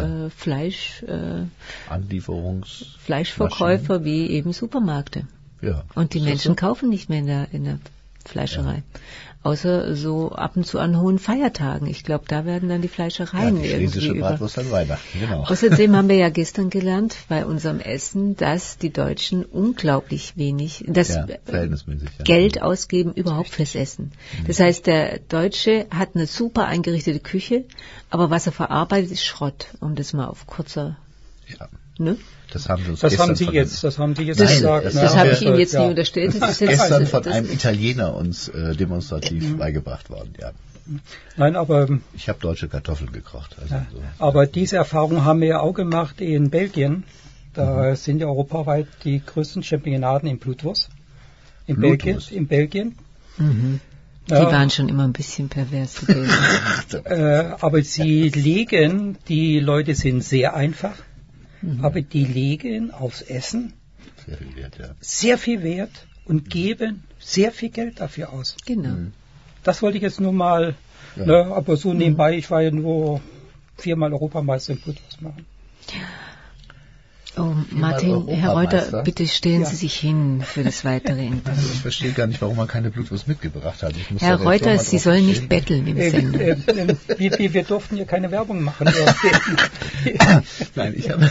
Fleischverkäufer wie eben Supermärkte. Ja. Und die Menschen kaufen nicht mehr in der Fleischerei. Ja. Außer so ab und zu an hohen Feiertagen. Ich glaube, da werden dann die Fleischereien die schlesische Bratwurst an Weihnachten, genau. Außerdem haben wir ja gestern gelernt bei unserem Essen, dass die Deutschen unglaublich wenig Geld ausgeben überhaupt fürs Essen. Das heißt, der Deutsche hat eine super eingerichtete Küche, aber was er verarbeitet, ist Schrott, um das mal auf kurzer... Ja. Ne? Das haben Sie jetzt gesagt. Das habe ich Ihnen jetzt nie unterstellt. Das ist gestern von einem Italiener uns demonstrativ beigebracht worden. Ja. Nein, aber ich habe deutsche Kartoffeln gekocht. Aber diese Erfahrung haben wir ja auch gemacht in Belgien. Da sind ja europaweit die größten Champignonaden in Blutwurst. In Belgien. Mhm. Die waren schon immer ein bisschen pervers gewesen. Aber die Leute sind sehr einfach. Aber die legen aufs Essen sehr viel Wert und geben sehr viel Geld dafür aus. Genau. Das wollte ich jetzt nur mal, aber so nebenbei, ich war ja nur 4-mal Europameister im Blutwurst machen. Oh, Martin, Herr Reuter, bitte stellen Sie sich hin für das weitere Interview. Ich verstehe gar nicht, warum man keine Blutwurst mitgebracht hat. Herr Reuter, Sie sollen nicht betteln im Sender. Wir durften hier keine Werbung machen. Nein,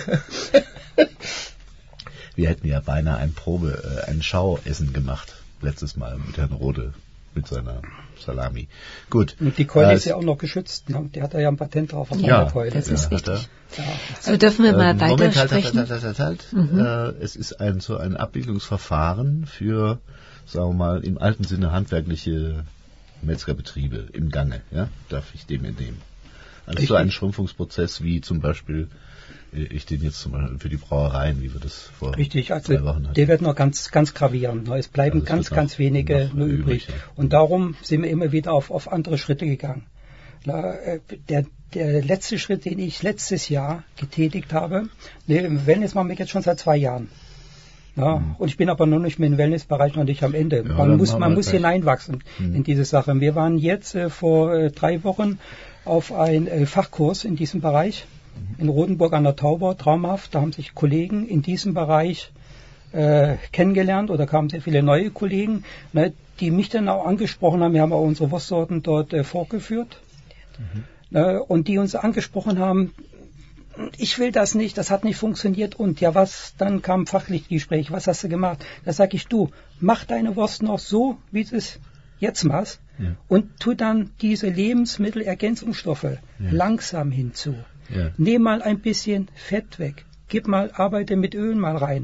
wir hätten ja beinahe ein Schauessen gemacht, letztes Mal mit Herrn Rode, mit seiner Salami. Gut. Und die Keule ist ja auch noch geschützt. Ne? Die hat ja ein Patent drauf auf der Keule. Das ist richtig. So dürfen wir mal weitersprechen. Es ist ein Abwicklungsverfahren für, sagen wir mal, im alten Sinne handwerkliche Metzgerbetriebe im Gange. Ja? Darf ich dem entnehmen? Also so ein Schrumpfungsprozess wie zum Beispiel ich den jetzt zum Beispiel für die Brauereien, wie wir das vor 2 Wochen hatten. Der wird noch ganz gravierend. Es bleiben ganz wenige nur übrig. Ja. Und darum sind wir immer wieder auf andere Schritte gegangen. Der letzte Schritt, den ich letztes Jahr getätigt habe, im Wellness machen wir jetzt schon seit 2 Jahren. Und ich bin aber noch nicht mit dem Wellnessbereich noch nicht am Ende. Ja, man muss hineinwachsen in diese Sache. Wir waren jetzt vor 3 Wochen auf einen Fachkurs in diesem Bereich. In Rodenburg an der Tauber, traumhaft. Da haben sich Kollegen in diesem Bereich kennengelernt oder kamen sehr viele neue Kollegen, die mich dann auch angesprochen haben. Wir haben auch unsere Wurstsorten dort vorgeführt und die uns angesprochen haben, ich will das nicht, das hat nicht funktioniert und ja was, dann kam fachlich Gespräch, was hast du gemacht? Da sage ich, du, mach deine Wurst noch so, wie du es jetzt machst und tu dann diese Lebensmittelergänzungsstoffe langsam hinzu. Ja. Nehm mal ein bisschen Fett weg. Arbeite mit Öl mal rein.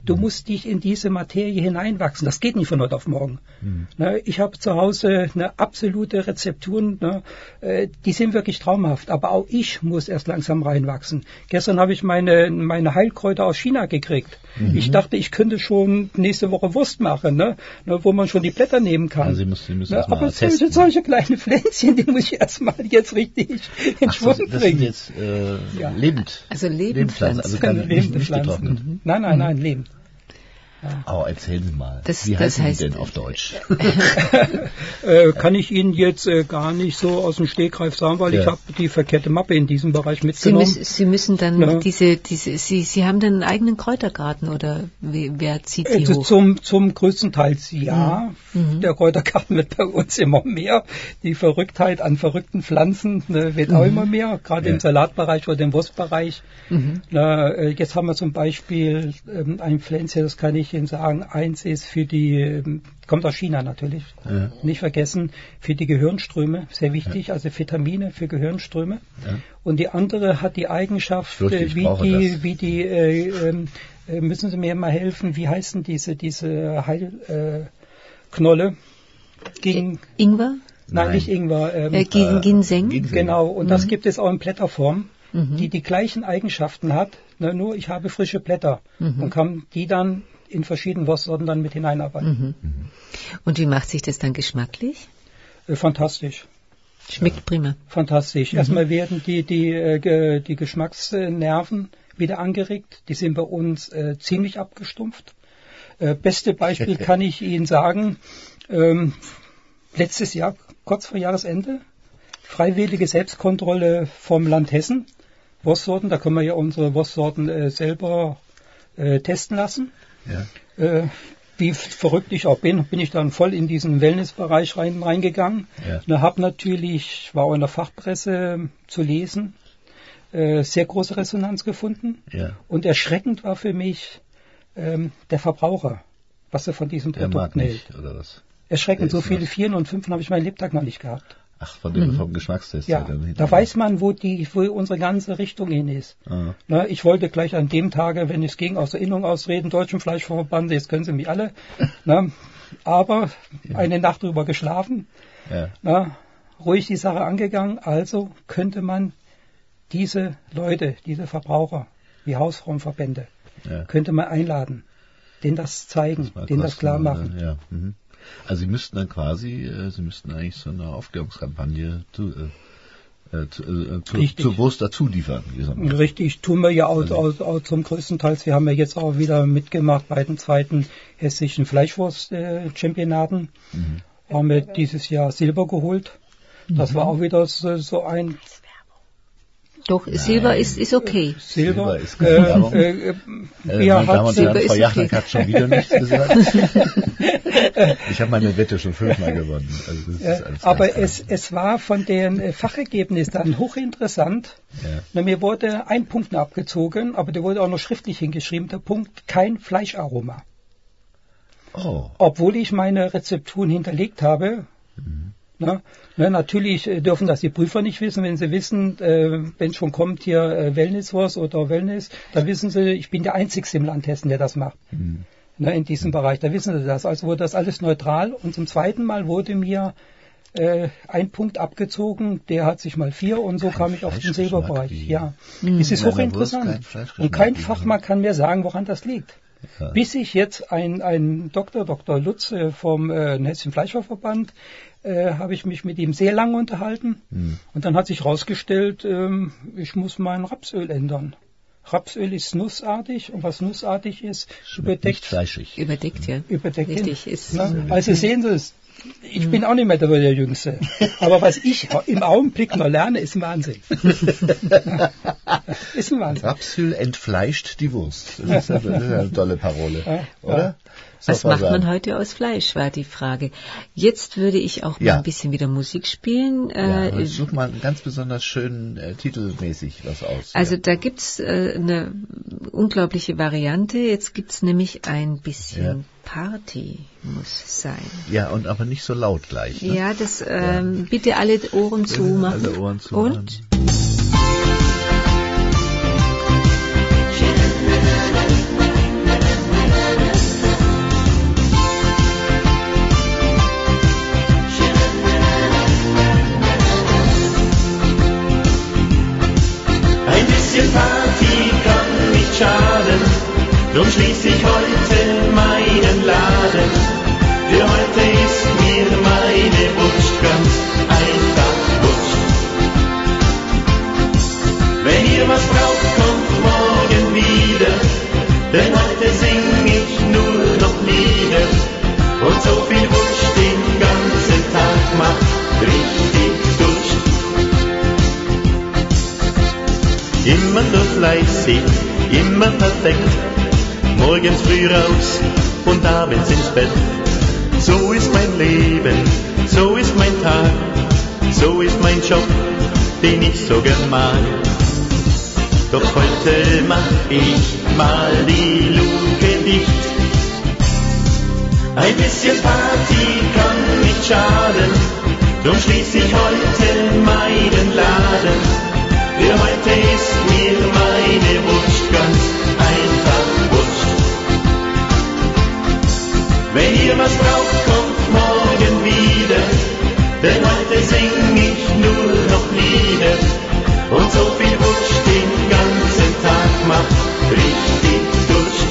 Du musst dich in diese Materie hineinwachsen. Das geht nicht von heute auf morgen. Ich habe zu Hause eine absolute Rezepturen, die sind wirklich traumhaft. Aber auch ich muss erst langsam reinwachsen. Gestern habe ich meine Heilkräuter aus China gekriegt. Ich dachte, ich könnte schon nächste Woche Wurst machen, wo man schon die Blätter nehmen kann. Sie müssen aber es sind solche kleine Pflänzchen, die muss ich erstmal jetzt richtig in Schwung bringen. Das sind jetzt lebend. Also Lebendpflanzen. Also keine nicht getrocknet. Nein, lebend. Ja. Erzählen Sie mal. Wie heißen die denn auf Deutsch? Kann ich Ihnen jetzt gar nicht so aus dem Stegreif sagen, weil ich habe die verkehrte Mappe in diesem Bereich mitgenommen. Sie müssen dann Sie haben dann einen eigenen Kräutergarten oder wer zieht die hoch? Zum größten Teil ja. Der Kräutergarten wird bei uns immer mehr. Die Verrücktheit an verrückten Pflanzen wird auch immer mehr, gerade im Salatbereich oder im Wurstbereich. Jetzt haben wir zum Beispiel ein Pflänzchen, das kann ich Ihnen sagen, eins ist für die, kommt aus China natürlich, nicht vergessen, für die Gehirnströme, sehr wichtig, also Vitamine für Gehirnströme. Ja. Und die andere hat die Eigenschaft, müssen Sie mir mal helfen, wie heißen diese Heilknolle? Ingwer? Nein, nicht Ingwer. Ginseng. Genau, und das gibt es auch in Blätterform, die gleichen Eigenschaften hat, nur ich habe frische Blätter und kann die dann in verschiedenen Wurstsorten dann mit hineinarbeiten. Und wie macht sich das dann geschmacklich? Fantastisch. Schmeckt prima. Fantastisch. Erstmal werden die Geschmacksnerven wieder angeregt. Die sind bei uns ziemlich abgestumpft. Beste Beispiel kann ich Ihnen sagen, letztes Jahr, kurz vor Jahresende, freiwillige Selbstkontrolle vom Land Hessen. Wurstsorten, da können wir ja unsere Wurstsorten selber testen lassen. Ja. Wie verrückt ich auch bin ich dann voll in diesen Wellnessbereich reingegangen. Ja. War auch in der Fachpresse zu lesen, sehr große Resonanz gefunden. Ja. Und erschreckend war für mich der Verbraucher, was er von diesem Produkt hält. Oder was? Erschreckend, so viele 4 und 5 habe ich meinen Lebtag noch nicht gehabt. Ach, vom Geschmackstest. Ja, da weiß man, wo unsere ganze Richtung hin ist. Ich wollte gleich an dem Tage, wenn es ging, aus Erinnerung ausreden, Deutschen Fleischverband, jetzt können Sie mich alle. Aber eine Nacht drüber geschlafen, ruhig die Sache angegangen. Also könnte man diese Leute, diese Verbraucher, die Hausfrauenverbände, könnte man einladen, denen das zeigen, denen das klar machen. Ja. Also Sie müssten eigentlich so eine Aufklärungskampagne zur Wurst dazu liefern. Richtig, tun wir ja auch zum größten Teil. Wir haben ja jetzt auch wieder mitgemacht bei den 2. hessischen Fleischwurst-Championaten. Haben wir dieses Jahr Silber geholt. Das war auch wieder so ein... Doch, Silber ist okay. Silber ist gut. Frau Jachnack hat schon wieder nichts gesagt. Ich habe meine Wette schon 5-mal gewonnen. Also aber es war von den Fachergebnissen dann hochinteressant. Ja. Mir wurde ein Punkt abgezogen, aber der wurde auch noch schriftlich hingeschrieben, der Punkt, kein Fleischaroma. Oh. Obwohl ich meine Rezepturen hinterlegt habe. Natürlich dürfen das die Prüfer nicht wissen. Wenn sie wissen, wenn schon kommt hier Wellnesswurst oder Wellness, dann wissen sie, ich bin der Einzige im Land Hessen, der das macht. In diesem Bereich, da wissen sie das. Also wurde das alles neutral. Und zum zweiten Mal wurde mir ein Punkt abgezogen, der hat sich mal 4 und so kam ich auf den Silberbereich. Ja, es ist hochinteressant. Und kein Fachmann kann mir sagen, woran das liegt. Ja. Bis ich jetzt ein Dr. Lutz vom Hessischen Fleischverbandt, habe ich mich mit ihm sehr lange unterhalten. Und dann hat sich herausgestellt, ich muss mein Rapsöl ändern. Rapsöl ist nussartig und was nussartig ist, überdeckt. Fleischig. Überdeckt, ja. Überdeckt. Richtig. Also sehen Sie es. Ich bin auch nicht mehr der Jüngste. Aber was ich im Augenblick noch lerne, ist ein Wahnsinn. Ist ein Wahnsinn. Rapsöl entfleischt die Wurst. Das ist eine tolle Parole. Oder? Was macht man heute aus Fleisch, war die Frage. Jetzt würde ich auch mal ein bisschen wieder Musik spielen. Such mal einen ganz besonders schönen titelmäßig was aus. Also da gibt's eine unglaubliche Variante. Jetzt gibt's nämlich ein bisschen Party, muss sein. Ja, und aber nicht so laut gleich. Ne? Ja, das bitte alle Ohren zumachen. Alle Ohren zu und Und so viel Wunsch den ganzen Tag macht richtig Durst. Immer nur fleißig, immer perfekt, morgens früh raus und abends ins Bett. So ist mein Leben, so ist mein Tag, so ist mein Job, den ich so gern mag. Doch heute mach ich mal die Luke dicht. Ein bisschen Party kann nicht schaden, drum schließ ich heute meinen Laden. Für heute ist mir meine Wunsch ganz einfach wurscht. Wenn ihr was braucht, kommt morgen wieder, denn heute sing ich nur noch Lieder. Und so viel Wunsch den ganzen Tag macht richtig Durst.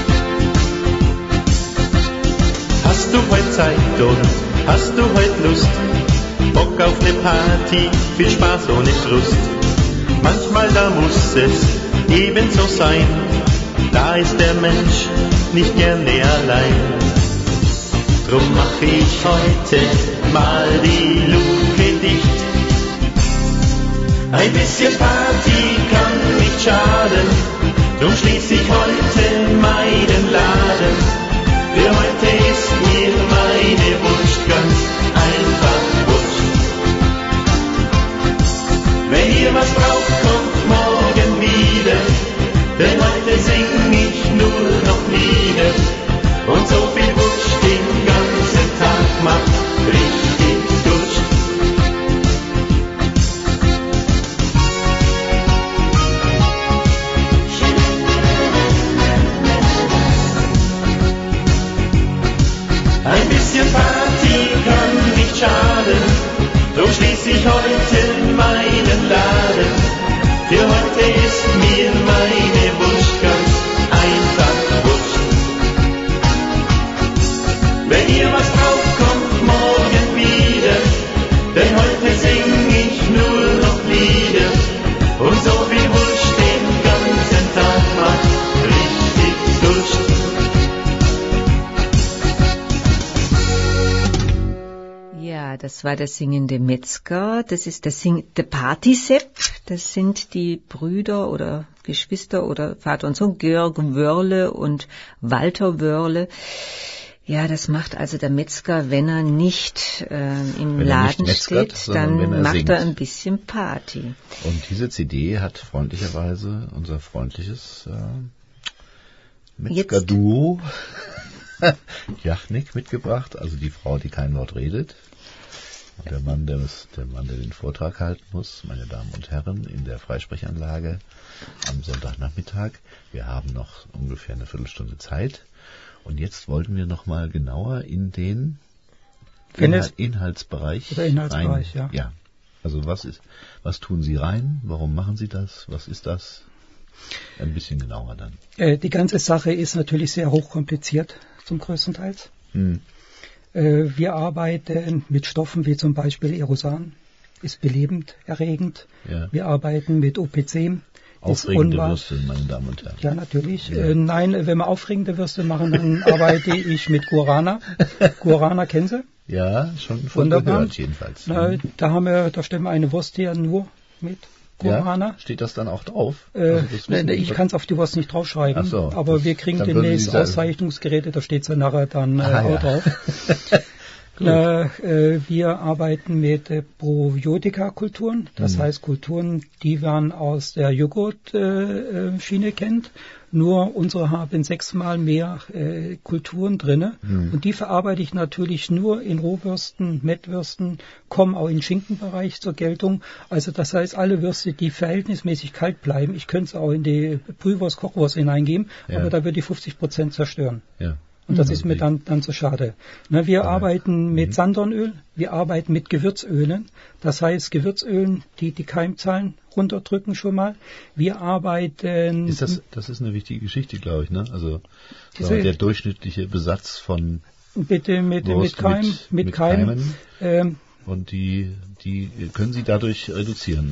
Hast du heute Zeit und hast du heute Lust? Bock auf ne Party, viel Spaß ohne Frust. Manchmal da muss es ebenso sein, da ist der Mensch nicht gerne allein. Drum mach ich heute mal die Luke dicht. Ein bisschen Party kann nicht schaden, drum schließ ich heute meinen Laden. Für heute ist mir meine Wunsch ganz einfach wurscht. Wenn ihr was braucht, kommt morgen wieder, denn heute sing ich nur noch Lieder. Und so viel Wunsch den ganzen Tag macht richtig Durst. Ein bisschen Party kann nicht schaden, drum schließ ich heute meinen Laden. Für heute ist mir meine Wunsch ganz einfach wurscht. Wenn ihr was braucht, kommt morgen wieder, denn heute sing ich nur noch Lieder. Und so viel Wunsch den ganzen Tag macht richtig Durst. Ja, das war der singende Metzger, das ist der Partysepp, das sind die Brüder oder Geschwister oder Vater und Sohn, Georg Wörle und Walter Wörle. Ja, das macht also der Metzger, wenn er nicht im Laden steht, dann macht er ein bisschen Party. Und diese CD hat freundlicherweise unser freundliches Metzger-Duo Jachnik mitgebracht, also die Frau, die kein Wort redet. Und der Mann, der den Vortrag halten muss, meine Damen und Herren, in der Freisprechanlage am Sonntagnachmittag. Wir haben noch ungefähr eine Viertelstunde Zeit. Und jetzt wollten wir noch mal genauer in den Inhaltsbereich rein. Ja. Ja. Also was tun Sie rein? Warum machen Sie das? Was ist das? Ein bisschen genauer dann. Die ganze Sache ist natürlich sehr hochkompliziert, zum größten Teil. Wir arbeiten mit Stoffen wie zum Beispiel Erosan, ist belebend, erregend. Ja. Wir arbeiten mit OPC. Aufregende Würste, meine Damen und Herren. Ja, natürlich. Ja. Nein, wenn wir aufregende Würste machen, dann arbeite ich mit Guarana. Guarana kennen Sie? Ja, schon gehört jedenfalls. Da stellen wir eine Wurst her nur mit Guarana. Ja, steht das dann auch drauf? Ich kann es auf die Wurst nicht draufschreiben, so, aber wir kriegen demnächst Auszeichnungsgeräte, da steht es ja nachher dann auch drauf. Wir arbeiten mit Probiotika-Kulturen, das heißt Kulturen, die man aus der Joghurt-Schiene kennt. Nur unsere haben 6-mal mehr Kulturen drinne und die verarbeite ich natürlich nur in Rohwürsten, Mettwürsten, kommen auch im Schinkenbereich zur Geltung. Also das heißt, alle Würste, die verhältnismäßig kalt bleiben, ich könnte es auch in die Brühwurst, Kochwurst hineingeben, aber da würde ich 50% zerstören. Ja. Und das ist mir dann so schade. Wir arbeiten mit Sanddornöl, wir arbeiten mit Gewürzölen. Das heißt, Gewürzölen, die Keimzahlen runterdrücken schon mal. Wir arbeiten... Das ist eine wichtige Geschichte, glaube ich, ne? Also der durchschnittliche Besatz von bitte mit Keimen. Und die können Sie dadurch reduzieren.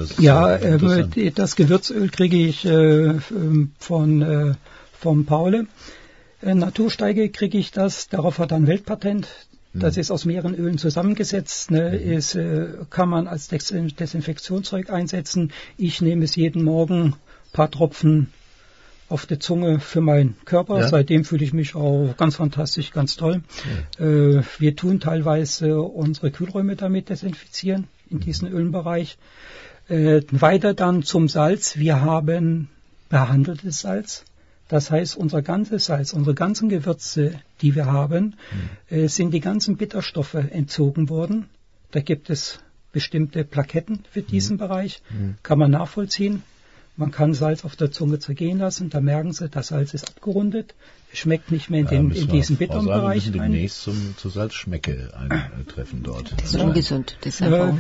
Das Gewürzöl kriege ich vom Paule. Natursteige kriege ich das, darauf hat er ein Weltpatent. Das ist aus mehreren Ölen zusammengesetzt, kann man als Desinfektionszeug einsetzen. Ich nehme es jeden Morgen, ein paar Tropfen auf die Zunge für meinen Körper. Ja. Seitdem fühle ich mich auch ganz fantastisch, ganz toll. Ja. Wir tun teilweise unsere Kühlräume damit desinfizieren, in diesem Ölenbereich. Weiter dann zum Salz. Wir haben behandeltes Salz. Das heißt, unser ganzes Salz, unsere ganzen Gewürze, die wir haben, sind die ganzen Bitterstoffe entzogen worden. Da gibt es bestimmte Plaketten für diesen Bereich. Kann man nachvollziehen. Man kann Salz auf der Zunge zergehen lassen. Da merken Sie, das Salz ist abgerundet. Es schmeckt nicht mehr in diesen bitteren Bereich rein. Wir müssen demnächst zur Salzschmecke eintreffen dort. Das ist ungesund. Das ist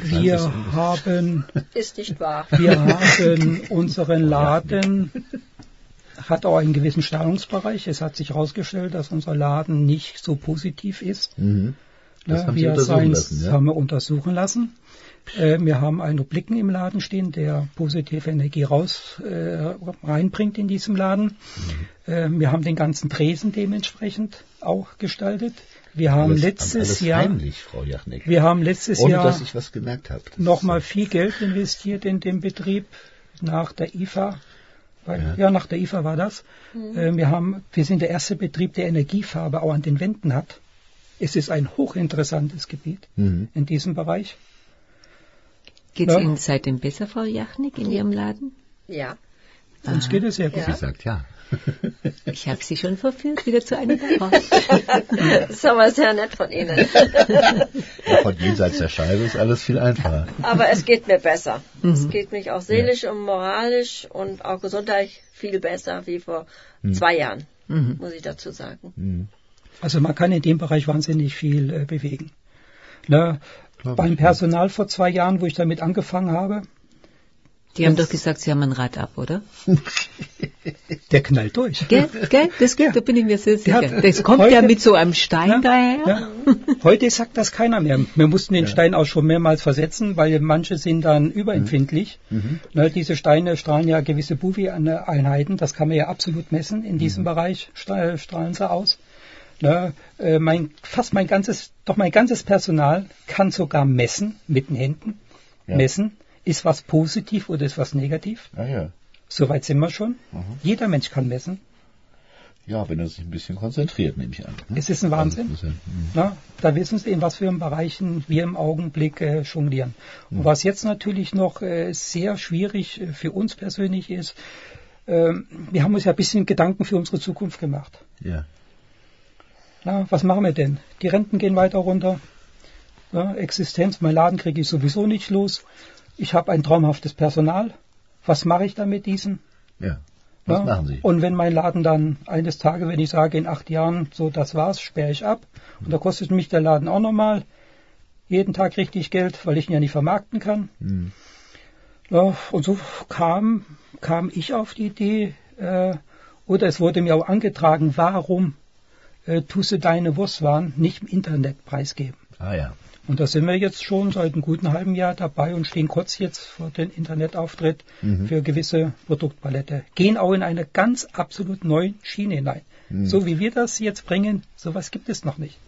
ist nicht wahr. Wir haben unseren Laden... hat auch einen gewissen Strahlungsbereich. Es hat sich herausgestellt, dass unser Laden nicht so positiv ist. Das haben wir untersuchen lassen. Wir haben einen Oblicken im Laden stehen, der positive Energie reinbringt in diesem Laden. Wir haben den ganzen Tresen dementsprechend auch gestaltet. Wir haben letztes Jahr, heimlich, Frau Jachnik. Ohne dass ich was gemerkt habe. Nochmal viel Geld investiert in den Betrieb nach der IFA. Nach der IFA war das. Wir sind der erste Betrieb, der Energiefarbe auch an den Wänden hat. Es ist ein hochinteressantes Gebiet in diesem Bereich. Geht es Ihnen seitdem besser, Frau Jachnik, in Ihrem Laden? Ja. Uns geht es sehr gut. Sie sagt ja. Ich habe Sie schon verführt, wieder zu einer Frau. Das ist aber sehr nett von Ihnen. Von jenseits der Scheibe ist alles viel einfacher. Aber es geht mir besser. Es geht mich auch seelisch und moralisch und auch gesundheitlich viel besser wie vor 2 Jahren, muss ich dazu sagen. Also man kann in dem Bereich wahnsinnig viel bewegen. Beim Personal vor 2 Jahren, wo ich damit angefangen habe. Die haben doch gesagt, Sie haben ein Rad ab, oder? Der knallt durch. Gell? Da bin ich mir sehr sicher. Das kommt heute, ja mit so einem Stein daher. Ja. Heute sagt das keiner mehr. Wir mussten den Stein auch schon mehrmals versetzen, weil manche sind dann überempfindlich. Diese Steine strahlen ja gewisse Buvi-Einheiten. Das kann man ja absolut messen. In diesem Bereich strahlen sie aus. Mein ganzes Personal kann sogar messen, mit den Händen messen. Ist was positiv oder ist was negativ? Ja. Soweit sind wir schon. Jeder Mensch kann messen. Ja, wenn er sich ein bisschen konzentriert, nehme ich an. Es ist ein Wahnsinn. Da wissen Sie, in was für Bereichen wir im Augenblick jonglieren. Und was jetzt natürlich noch sehr schwierig für uns persönlich ist, wir haben uns ja ein bisschen Gedanken für unsere Zukunft gemacht. Ja. Was machen wir denn? Die Renten gehen weiter runter. Existenz, mein Laden kriege ich sowieso nicht los. Ich habe ein traumhaftes Personal. Was mache ich dann mit diesen? Ja, was machen Sie? Und wenn mein Laden dann eines Tages, wenn ich sage, in 8 Jahren, so das war's, sperre ich ab. Und da kostet mich der Laden auch nochmal jeden Tag richtig Geld, weil ich ihn ja nicht vermarkten kann. Und so kam ich auf die Idee, oder es wurde mir auch angetragen, warum tust du deine Wurstwaren nicht im Internet preisgeben? Ja. Und da sind wir jetzt schon seit einem guten halben Jahr dabei und stehen kurz jetzt vor dem Internetauftritt für gewisse Produktpalette. Gehen auch in eine ganz absolut neue Schiene hinein. So wie wir das jetzt bringen, sowas gibt es noch nicht.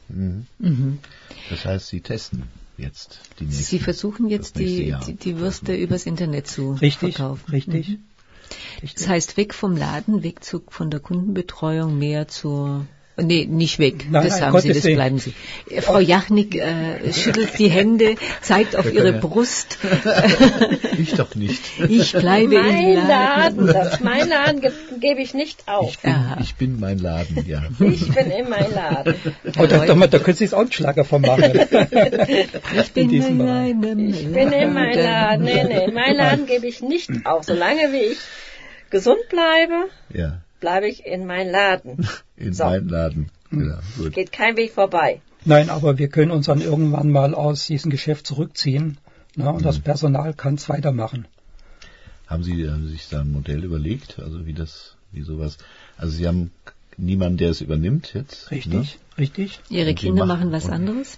Das heißt, Sie testen jetzt die nächsten. Sie versuchen jetzt die Würste übers Internet zu verkaufen. Richtig. Das heißt, weg vom Laden, von der Kundenbetreuung mehr zur... Nee, nicht weg. Das bleiben Sie. Frau Jachnik schüttelt die Hände, zeigt auf ihre Brust. Ich doch nicht. Ich bleibe im Laden. Mein Laden gebe ich nicht auf. Ich bin mein Laden, ja. Ich bin in mein Laden. Da können Sie jetzt auch einen Schlager von machen. Ich bin in mein Laden. Nee, mein Laden gebe ich nicht auf. Solange wie ich gesund bleibe. Ja. Bleibe ich in meinen Laden. Meinen Laden. Ja, gut. Geht kein Weg vorbei. Nein, aber wir können uns dann irgendwann mal aus diesem Geschäft zurückziehen. Und das Personal kann es weitermachen. Haben Sie sich da ein Modell überlegt? Also wie sowas? Also Sie haben niemanden, der es übernimmt jetzt? Richtig. Ihre Kinder machen was anderes?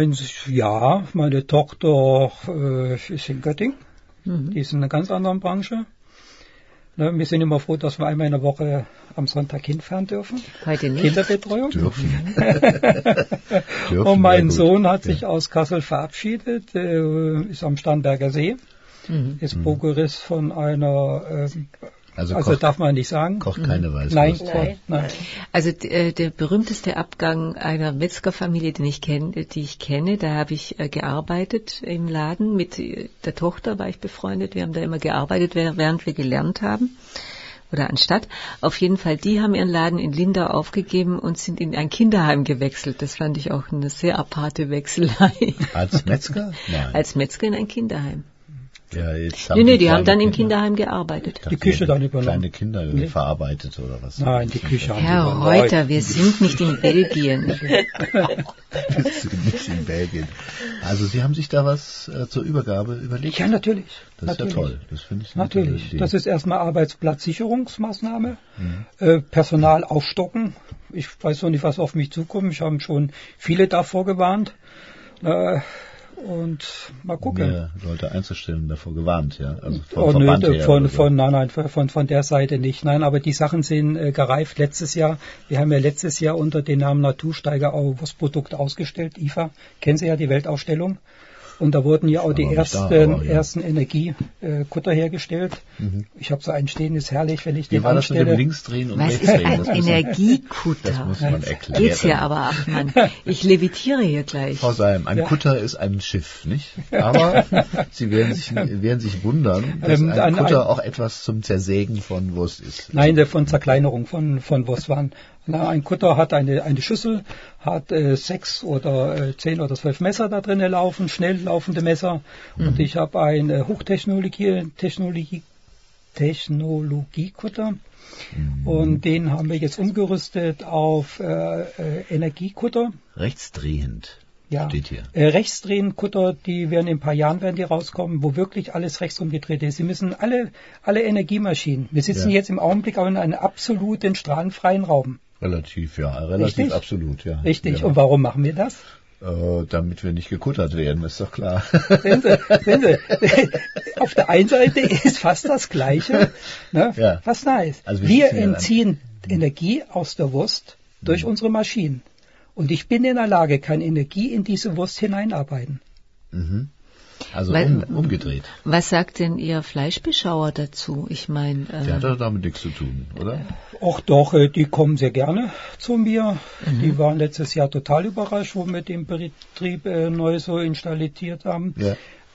Meine Tochter ist in Göttingen. Die ist in einer ganz anderen Branche. Ne, wir sind immer froh, dass wir einmal in der Woche am Sonntag hinfahren dürfen. Heute nicht. Kinderbetreuung. Dürfen. Und mein Sohn hat sich aus Kassel verabschiedet, ist am Starnberger See, ist Prokurist von einer, also darf man nicht sagen. Kocht keine Weißwurst. Nein. Also der berühmteste Abgang einer Metzgerfamilie, die ich kenne, da habe ich gearbeitet im Laden. Mit der Tochter war ich befreundet. Wir haben da immer gearbeitet, während wir gelernt haben. Oder anstatt. Auf jeden Fall, die haben ihren Laden in Lindau aufgegeben und sind in ein Kinderheim gewechselt. Das fand ich auch eine sehr aparte Wechselei. Als Metzger? Nein. Als Metzger in ein Kinderheim. Ja, jetzt die haben dann im Kinderheim gearbeitet. Die Küche dann übernommen. Kleine Kinder verarbeitet oder was? Nein, die Küche haben Herr Reuter, wir sind nicht in Belgien. Wir sind nicht in Belgien. Also Sie haben sich da was zur Übergabe überlegt? Ja, natürlich. Das ist ja toll. Das finde ich natürlich. Das ist erstmal Arbeitsplatzsicherungsmaßnahme. Personal aufstocken. Ich weiß noch nicht, was auf mich zukommt. Ich habe schon viele davor gewarnt. Und mal gucken. Mehr Leute einzustellen, davor gewarnt, ja. Also von der Seite nicht. Nein, aber die Sachen sind gereift letztes Jahr. Wir haben ja letztes Jahr unter dem Namen Natursteiger auch Wurstprodukte ausgestellt. IFA, kennen Sie ja die Weltausstellung. Und da wurden ja auch die ersten Energiekutter hergestellt. Ich habe so einen stehen, ist herrlich, wenn ich den anstelle. Wie war das mit dem Linksdrehen und Was Rechtsdrehen? ist ein Energiekutter? Das muss man erklären. Geht's ja aber ab, Mann. Ich levitiere hier gleich. Frau Seim, ein Kutter ist ein Schiff, nicht? Aber Sie werden sich wundern, dass ein Kutter auch etwas zum Zersägen von Wurst ist. Nein, von Zerkleinerung von Wurstwaren. Ein Kutter hat eine Schüssel, hat 6 oder 10 oder 12 Messer da drin laufen, schnell laufende Messer. Und ich habe einen Hochtechnologie-Kutter. Und den haben wir jetzt umgerüstet auf Energiekutter. Rechtsdrehend. Ja, steht hier. Rechtsdrehend Kutter, die werden in ein paar Jahren rauskommen, wo wirklich alles rechts umgedreht ist. Sie müssen alle Energiemaschinen. Wir sitzen jetzt im Augenblick auch in einem absoluten strahlenfreien Raum. Relativ Richtig? Absolut, ja. Richtig. Ja. Und warum machen wir das? Damit wir nicht gekuttert werden, ist doch klar. Sehen Sie, auf der einen Seite ist fast das Gleiche, ne? Ja. Was nice. Also wir entziehen Energie aus der Wurst durch unsere Maschinen. Und ich bin in der Lage, kann Energie in diese Wurst hineinarbeiten. Also umgedreht. Was sagt denn Ihr Fleischbeschauer dazu? Ich meine, der hat doch damit nichts zu tun, oder? Ach doch, die kommen sehr gerne zu mir. Die waren letztes Jahr total überrascht, wo wir den Betrieb neu so installiert haben. Ja.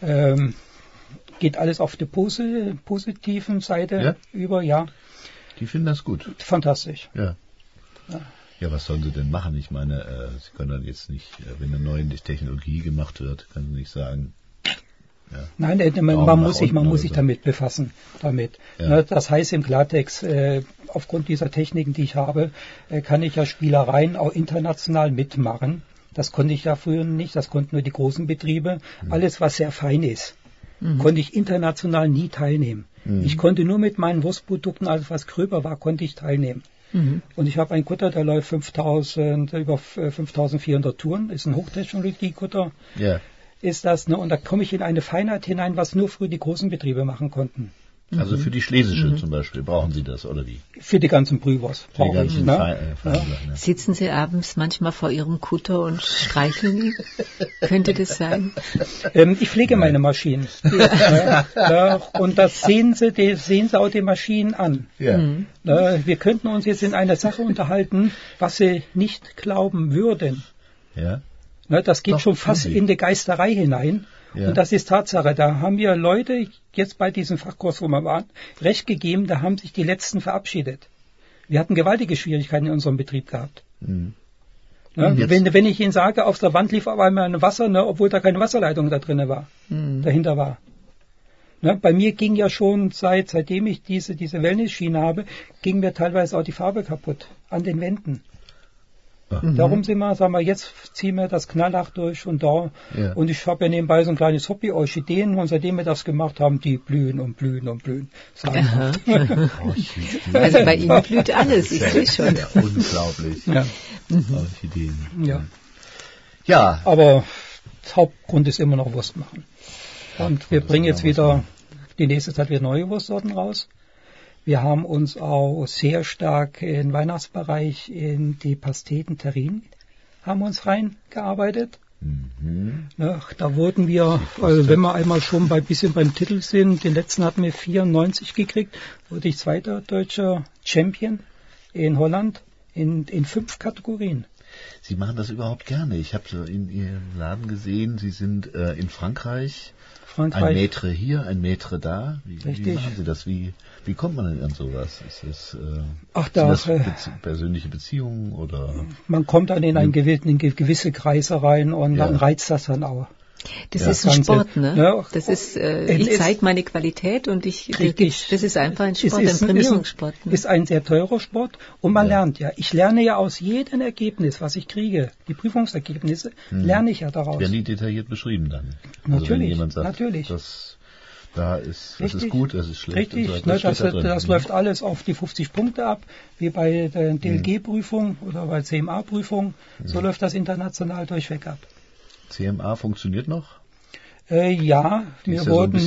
Geht alles auf der positiven Seite über, ja. Die finden das gut. Fantastisch. Ja. Ja, was sollen sie denn machen? Ich meine, sie können dann jetzt nicht, wenn eine neue Technologie gemacht wird, können sie nicht sagen. Ja. Nein, man muss sich damit befassen. Ja. Das heißt im Klartext, aufgrund dieser Techniken, die ich habe, kann ich ja Spielereien auch international mitmachen. Das konnte ich ja früher nicht, das konnten nur die großen Betriebe. Alles, was sehr fein ist, konnte ich international nie teilnehmen. Ich konnte nur mit meinen Wurstprodukten, alles was gröber war, konnte ich teilnehmen. Und ich habe einen Kutter, der läuft über 5400 Touren, ist ein Hochtechnologie-Kutter. Ja. Ist das, ne? Und da komme ich in eine Feinheit hinein, was nur früher die großen Betriebe machen konnten. Also für die Schlesische zum Beispiel brauchen Sie das, oder wie? Für die ganzen Brühwurst brauche ich. Sitzen Sie abends manchmal vor Ihrem Kutter und streicheln ihn? Könnte das sein? Ich pflege meine Maschinen. Und das sehen Sie auch die Maschinen an. Ja. Wir könnten uns jetzt in einer Sache unterhalten, was Sie nicht glauben würden. Ja. Das geht schon fast in die Geisterei hinein. Ja. Und das ist Tatsache. Da haben wir Leute, jetzt bei diesem Fachkurs, wo wir waren, recht gegeben, da haben sich die Letzten verabschiedet. Wir hatten gewaltige Schwierigkeiten in unserem Betrieb gehabt. Wenn ich Ihnen sage, auf der Wand lief auf einmal ein Wasser, obwohl da keine Wasserleitung da drin war, dahinter war. Bei mir ging ja schon seitdem ich diese Wellness-Schiene habe, ging mir teilweise auch die Farbe kaputt an den Wänden. Darum sagen wir, jetzt ziehen wir das knallhart durch und da. Ja. Und ich habe ja nebenbei so ein kleines Hobby, Orchideen. Und seitdem wir das gemacht haben, die blühen und blühen und blühen. Also bei Ihnen blüht alles, ich sehe schon. Ja, unglaublich. Ja. Orchideen. Ja. Aber der Hauptgrund ist immer noch Wurst machen. Und wir bringen jetzt wieder, die nächste Zeit wieder neue Wurstsorten raus. Wir haben uns auch sehr stark im Weihnachtsbereich in die Pasteten Terrinen haben uns reingearbeitet. Da wurden wir, also wenn wir einmal schon bisschen beim Titel sind, den letzten hatten wir 94 gekriegt, wurde ich zweiter deutscher Champion in Holland in 5 Kategorien. Sie machen das überhaupt gerne. Ich habe so in Ihrem Laden gesehen, Sie sind in Frankreich. Ein Maitre hier, ein Maitre da. Wie machen Sie das? Wie kommt man denn an sowas? Sind das persönliche Beziehungen oder? Man kommt dann in gewisse Kreise rein und dann reizt das dann auch. Das ist ein Sport, ne? Das ist, ich zeige meine Qualität und das ist einfach ein Sport, ein Prämierungssport. Ne? Ist ein sehr teurer Sport und man lernt ja. Ich lerne ja aus jedem Ergebnis, was ich kriege, die Prüfungsergebnisse, lerne ich ja daraus. Werden die detailliert beschrieben dann? Natürlich, also wenn jemand sagt, natürlich. Das ist gut, das ist schlecht. Richtig, und so, das läuft alles auf die 50 Punkte ab, wie bei der DLG-Prüfung oder bei CMA-Prüfung. So läuft das international durchweg ab. CMA funktioniert noch? Ja, wir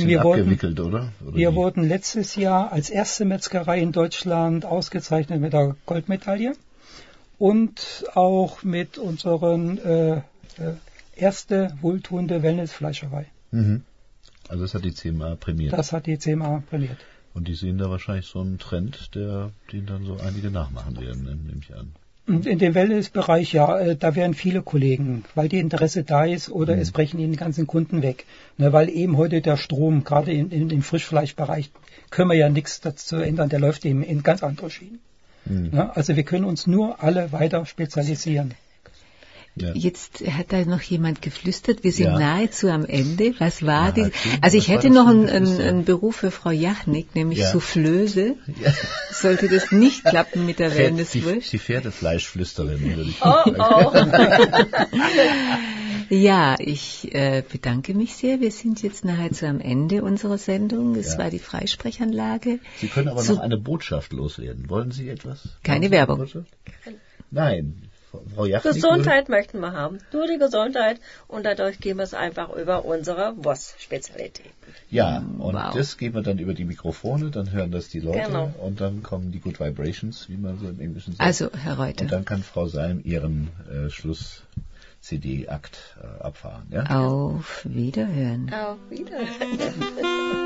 wurden letztes Jahr als erste Metzgerei in Deutschland ausgezeichnet mit der Goldmedaille und auch mit unseren erste wohltuende Wellnessfleischerei. Also das hat die CMA prämiert? Das hat die CMA prämiert. Und die sehen da wahrscheinlich so einen Trend, den dann so einige nachmachen werden, nehme ich an. In dem Wellnessbereich, da werden viele Kollegen, weil die Interesse da ist oder es brechen ihnen die ganzen Kunden weg. Ne, weil eben heute der Strom, gerade im Frischfleischbereich, können wir ja nichts dazu ändern, der läuft eben in ganz andere Schienen. Ne, also wir können uns nur alle weiter spezialisieren. Ja. Jetzt hat da noch jemand geflüstert, wir sind nahezu am Ende. Was war die? Also ich hätte noch einen Beruf für Frau Jachnik, nämlich Soufflöse. Ja. Sollte das nicht klappen mit der Wellnesswurst? Die Pferdefleischflüsterin, würde ich Ja, ich bedanke mich sehr. Wir sind jetzt nahezu am Ende unserer Sendung. Es war die Freisprechanlage. Sie können aber noch eine Botschaft loswerden. Wollen Sie etwas? Keine Werbung. Nein. Gesundheit möchten wir haben. Nur die Gesundheit und dadurch gehen wir es einfach über unsere Wurstspezialitäten. Ja, und das gehen wir dann über die Mikrofone, dann hören das die Leute und dann kommen die Good Vibrations, wie man so im Englischen sagt. Also, Herr Reuter. Und dann kann Frau Salm ihren Schluss-CD-Akt abfahren. Ja? Auf Wiederhören. Auf Wiederhören.